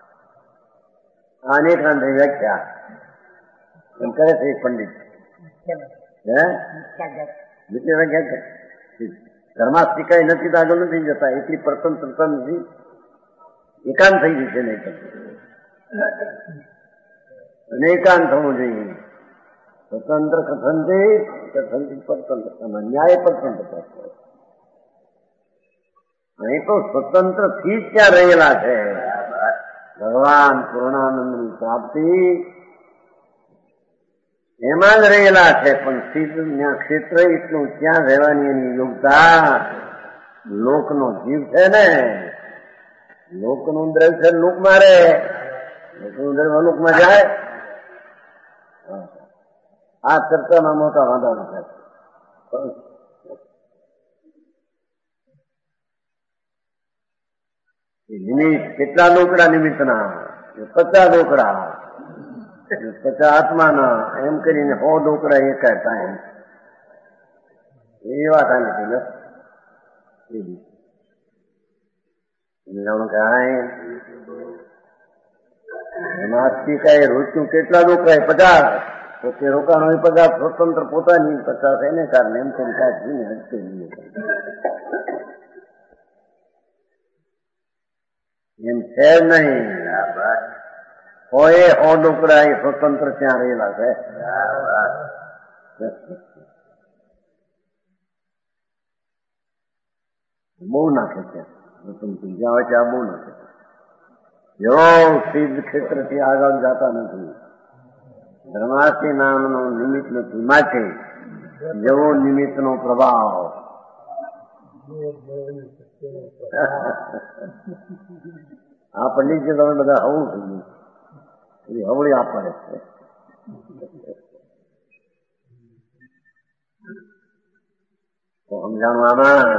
આ અનેકાંતની વ્યાખ્યા એમ કરે છે એક પંડિત. હે બીજી વ્યાખ્યા ધર્માસ્તિકા નથી તો આગળ નથી જતા, એટલી પરતંત્રતા નથી, એકાંત થઈ જશે નહીં તો. અનેકાંત થવું જોઈએ. સ્વતંત્ર કથનચિત, કથનચિત પરતંત્ર, ન્યાય પરતંત્ર. અહીં તો સ્વતંત્ર થી જ ત્યાં રહેલા છે. ભગવાન પૂર્ણાનંદની પ્રાપ્તિ એમાં જ રહેલા છે, પણ સિદ્ધ ક્ષેત્ર એટલું ત્યાં રહેવાની એની યોગતા લોકનો જીવ છે ને, લોકનું દ્રવ્ય લોકમાં રહે, લોકનું દ્રવ્ય લોકમાં જાય. આ ચર્ચામાં મોટા વાંધા છે. નિમિત્ત કેટલા લોકડા નિમિત્તના? પચાસ લોકડા, પચાસ આત્માના, એમ કરીને સો લોકડા એક ટાઈમ. એ વાત આની નથી. એમાંથી કઈ રોજનું કેટલા લોકડા? પચાસ. પોતે રોકાણ હોય પચાસ, સ્વતંત્ર પોતાની પચાસ, એને કારણે એમ તેમ કાઢીને હટકે એમ છે નહીં. હોય સો ડોકરા એ સ્વતંત્ર ત્યાં રહેલા છે. બહુ નાખે છે જ્યાં હોય ત્યાં બહુ નાખે છે. જેવો સિદ્ધ ક્ષેત્રથી આગળ જતા નથી. ધર્માસ્થી નામનો નિમિત્ત નથી, માટે જેવો નિમિત્તનો પ્રભાવ. આ પંડિત જે તમે બધા હવું થયું એ હવળી આપડે છે. તો સમજાણું આમાં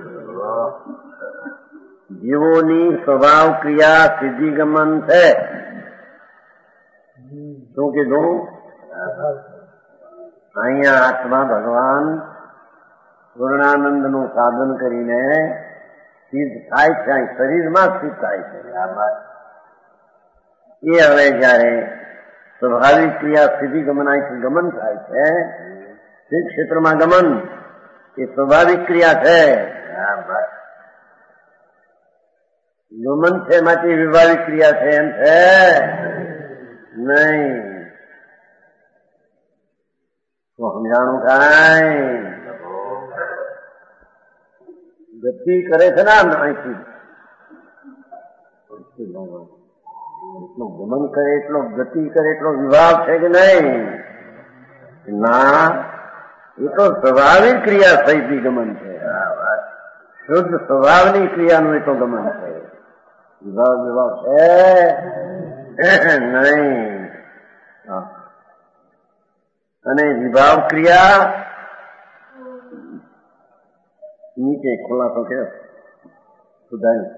જીવોની સ્વભાવ ક્રિયા સિદ્ધિગમન છે. શું કીધું? અહીંયા આત્મા ભગવાન પૂર્ણાનંદ નું સાધન કરીને સિદ્ધ થાય છે, શરીરમાં સિદ્ધ થાય છે. એ હવે જયારે સ્વાભાવિક ક્રિયા સિદ્ધિ ગમન અહીંથી ગમન થાય છે, સિદ્ધ ક્ષેત્રમાં ગમન એ સ્વાભાવિક ક્રિયા છે. ગમન છે માટે વિભાવિક ક્રિયા છે એમ છે નહીં. તો સમજાણું કાંઈ ગતિ કરે છે ને અહીંથી એટલો ગમન કરે, એટલો ગતિ કરે, એટલો વિભાગ છે કે નહીં? ના, એ તો સ્વાભાવિક ક્રિયા સહિત ગમન છે. શુદ્ધ સ્વભાવની ક્રિયાનું એ તો ગમન છે. વિભાગ વિભાગ છે નહીં. અને વિભાવ ક્રિયા નીચે ખુલાસો કર્યો સુધાર્યું.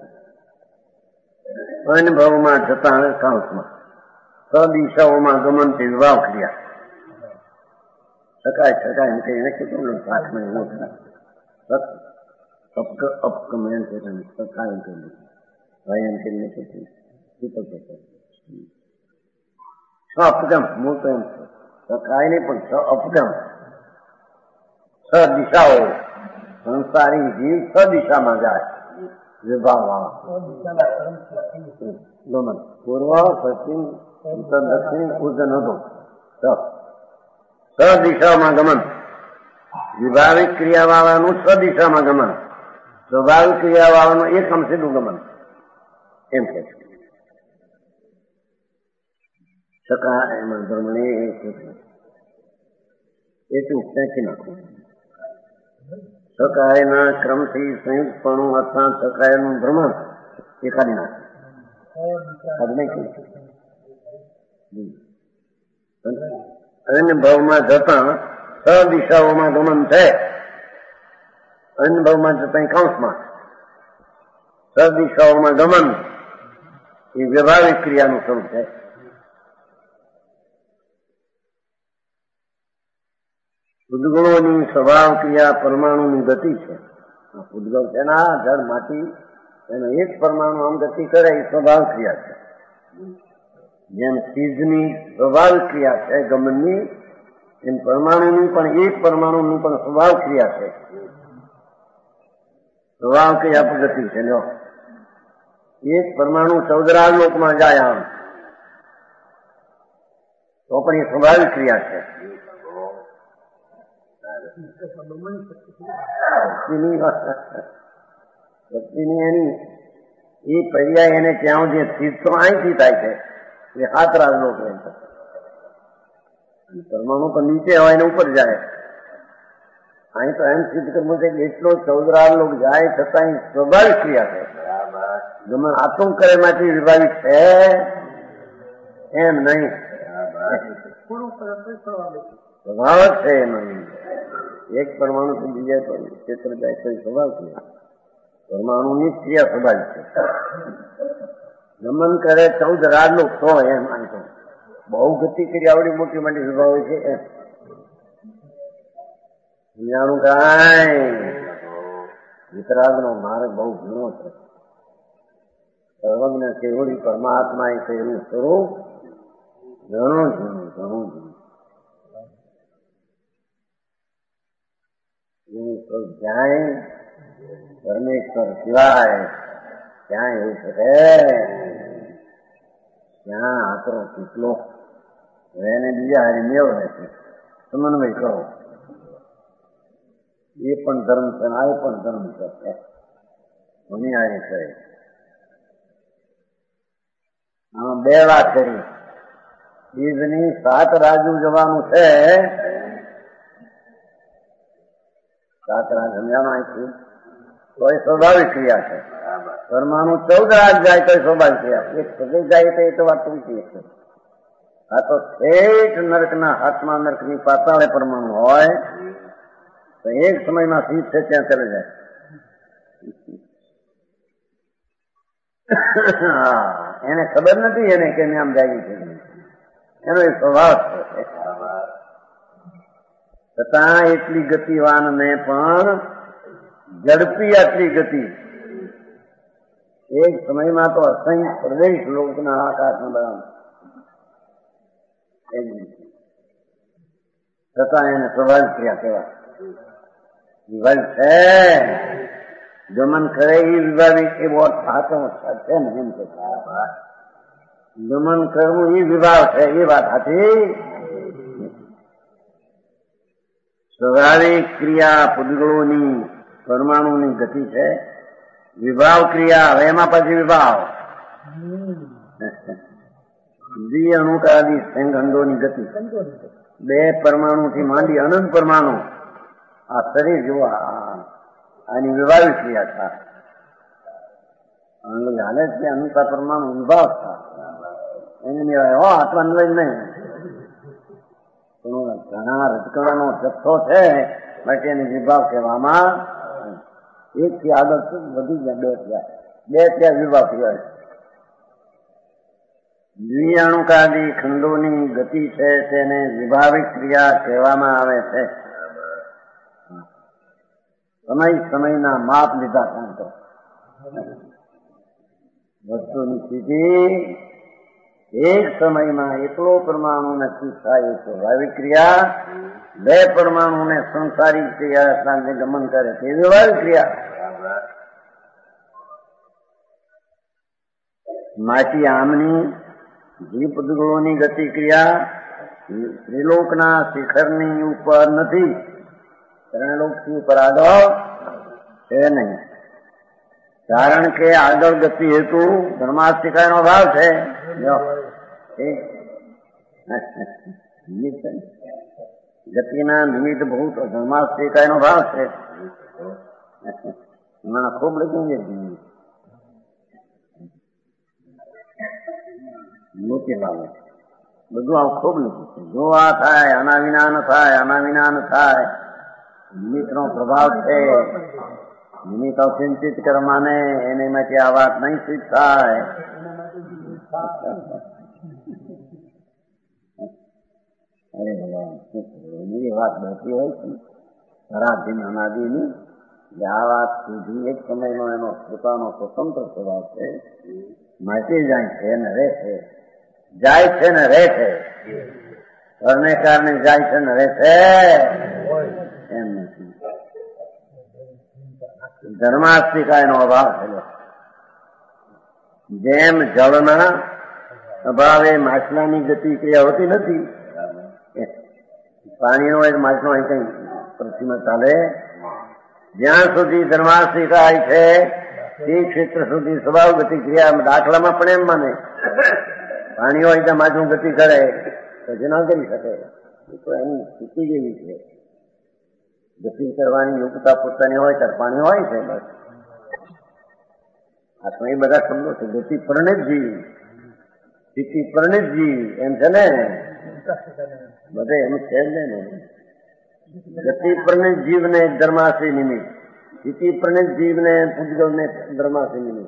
અનુભવમાં જતા કાંસમાં સદિશાઓમાં ગમન થી વિભાવ ક્રિયા શકાય શકાય કહીને કેટલું સાથમાં અપકમન છે શકાય કરી ભયન કરીને છ અપગમ મૂળ તો એમ છે શકાય નહીં પણ છ અપગમ છ દિશાઓ સંસારી જીવ છ દિશામાં જાય. વિભાગ ગમન પૂર્વ પશ્ચિમ ઉત્તર દક્ષિણ ઉર્જન હતો છ દિશામાં ગમન. વિભાવિક ક્રિયા વાળાનું છ દિશામાં ગમન, સ્વાભાવિક ક્રિયા વાળાનું એક અંશેનું ગમન એમ કે શકા એમાં ધર્મને એટલું ફેંકી નાખવું. સકાયના ક્રમથી સંયુક્તપણું અથવા સકાયનું ભ્રમણ એ કાઢી નાખે. અનુભવમાં જતા છ દિશાઓમાં ગમન છે. અનુભવમાં જતા કાંસમાં છ દિશાઓમાં ગમન એ વ્યવહારિક ક્રિયાનું સ્વરૂપ છે. ઉદ્ગળોની સ્વભાવ ક્રિયા પરમાણુની ગતિ છે. ઉદ્ગળ છે ના જળ માટી એનો એક પરમાણુ આમ ગતિ કરે એ સ્વભાવ ક્રિયા છે. જેમ સિદ્ધની સ્વાભાવિક ક્રિયા છે ગમનની, એમ પરમાણુની પણ એક પરમાણુની પણ સ્વભાવ ક્રિયા છે. સ્વભાવ ક્રિયા પ્રગતિ છે. લો એક પરમાણુ ચૌદરા લોકમાં જાય આમ તો પણ એ સ્વાભાવિક ક્રિયા છે. શક્તિની એની એ પર્યાય એને ત્યાં જે સિદ્ધ તો અહીંથી થાય છે એ હાથ રાજલોક રહે છે. પરમાણુ તો નીચે હોય ને ઉપર જાય. અહીં તો એમ સિદ્ધ કરવું છે કે એટલો ચૌદરાર લોક જાય છતાં સ્વાભાવિક ક્રિયા છે. ગમે આતુમ કરે માંથી વિભાવિત છે એમ નહીં, સ્વભાવ જ છે એનો. એક પરમાણુ થી બીજા ક્ષેત્ર જાય તો સ્વભાવ છે. પરમાણુની જ ક્રિયા સ્વાભાવિક છે. ગમન કરે ચૌદ રાજ લોક તો એમ અહીં તો બહુ ગતિ કરી આવડી મોટી મોટી સ્વભાવ છે એમ જાણું કાંઈ વિતરાગ નો માર્ગ બહુ ઘણો છે. સર્વજ્ઞ કેવળી પરમાત્મા એ કહેલું સ્વરૂપ ઘણું ઘણું ઘણું ઘણું જાય પરમેશ્વર સિવાય ક્યાં એવું છે ત્યાં આકરો કેટલો એને બીજા હારી મેળ રહેશે. સમન્વય કરો એ પણ ધર્મ છે આ પણ ધર્મ છે ઘણી હારી કરે. આમાં બે વાત કરી. બીજની સાત રાજુ જવાનું છે. સાત રાજ સમજામાં અહીંથી તો એ સ્વાભાવિક ક્રિયા છે. પરમાણુ ચૌદ રાજ જાય તો સ્વાભાવિક ક્રિયા. એક સગઈ જાય તો એ તો વાત પૂછી છે. આ તો ઠેઠ નરકના હાથમાં નરકની પાતાળે પરમાણુ હોય તો એક સમયમાં સીધ છે ત્યાં ચલે જાય. એને ખબર નથી એને કે આમ જાય છે એનો એ સ્વભાવ છે. છતાં એટલી ગતિવાન ને પણ ઝડપી આટલી ગતિ એક સમયમાં તો અસંખ્ય પ્રદેશ લોકના આકાશમાં બનાવ છતાં એને સ્વાભાવિક ક્રિયા કહેવાય. વિભાવિક છે ગમન કરે એ વિભાવિક એ બહુ સાચો છે ને એમ કે ગમન કરવું એ વિભાવ છે એ વાત હતી. સ્વાભાવિક ક્રિયા પૂતગળોની પરમાણુની ગતિ છે. વિભાવ ક્રિયા હવે એમાં પછી વિભાવ દ્વિ અણુકાદી સંગંધોની ગતિ. બે પરમાણુ થી માંડી અનંત પરમાણુ આ શરીર જોવા આની વિભાવિક ક્રિયા થાય. હાલે છે અનુસાર પરમાણુ વિભાવ થાય એની હો આત્મા અન્વય નહીં. ઘણા રજકવાનો જથ્થો છે માટે એને વિભાવ કહેવામાં. એક થી આગળ વધી ગયા બે થયા બે ત્યાં વિભાવ કહેવાય. દ્વિઅણુકાદી ખંડોની ગતિ છે તેને વિભાવિક ક્રિયા કહેવામાં આવે છે. સમય સમયના માપ લીધા કાંતો વસ્તુની સ્થિતિ એક સમયમાં એકલો પરમાણુ નક્કી થાય એ સ્વાભાવિક ક્રિયા. બે પરમાણુને સંસારિક ક્રિયા ગમન કરે તે વ્યવહારિક ક્રિયા. માટી આમની જીપદગળોની ગતિ ક્રિયા ત્રિલોકના શિખરની ઉપર નથી. ત્રણલોક થી ઉપર આગળ છે નહીં. કારણ કે આગળ ગતિ હેતુ ધર્માસ્તિકાનો ભાવ છે. ગતિના નિમિત્ત ભૂત ધર્માસ્તિકાનો ભાવ છે. ના ખૂબ લખ્યું છે મોટી બાબત બધું આમ ખૂબ લખ્યું છે. જો આ થાય આના વિના ન થાય આના વિના ન થાય નિમિત્ત નો પ્રભાવ છે. નિમિત્ત અચિંતિત કર્માને એને માટે આ વાત નહીં સિદ્ધ થાય. અરે ભગવાન એની વાત બેઠી હોય છે પરાધીન અનાદિની આ વાત સુધી એક સમયનો એનો પોતાનો સ્વતંત્ર સ્વભાવ છે. મટી જાય છે ને રહે છે જાય છે ને રહે છે ઘરને કારણે જાય છે ને રહે છે એમ નથી. ધર્માસ્તિકાયનો અભાવ થયેલો. જેમ જળના અભાવે માછલાની ગતિ ક્રિયા હોતી નથી. પાણીનો એક માછલો અહીં કઈ પૃથ્વીમાં ચાલે જ્યાં સુધી ધર્માસ્તિકાય છે તે ક્ષેત્ર સુધી સ્વભાવ ગતિ ક્રિયા. દાખલામાં પણ એમ માને પાણી હોય ત્યાં માછલું ગતિ કરે પછી ના કરી શકે. એ તો એની સ્થિતિ જેવી છે. ગતિ કરવાની યોગ્યતા પોતાની હોય તરપાણી હોય છે. બસ આ તો એ બધા શબ્દો છે. ગતિ પરણિત જીવ, સ્થિતિ પરણિત જીવ એમ છે ને, બધે એમ છે જ ને. ગતિ પરણિત જીવને ધર્માશ્રી નિમિત્ત, સ્થિતિ પરણિત જીવને પૂજગલને ધર્માશ્રી નિમિત્ત.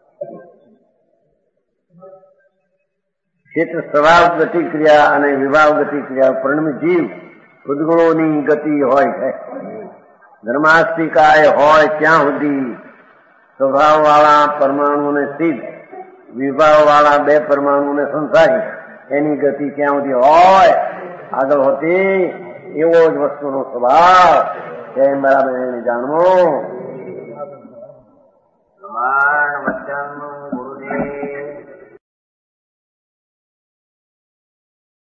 ક્ષેત્ર સ્વભાવ ગતિ ક્રિયા અને વિભાવ ગતિ ક્રિયા પરણિત જીવ પૂજગલોની ગતિ હોય છે. ધર્માસ્તિકાય હોય ત્યાં સુધી સ્વભાવ વાળા પરમાણુને સિદ્ધ, વિભાવ વાળા બે પરમાણુને સંસારી, એની ગતિ ત્યાં સુધી હોય. આગળ હોતી એવો જ વસ્તુનો સ્વભાવ એમ બરાબર એને જાણવો. વચન ગુરુદેવ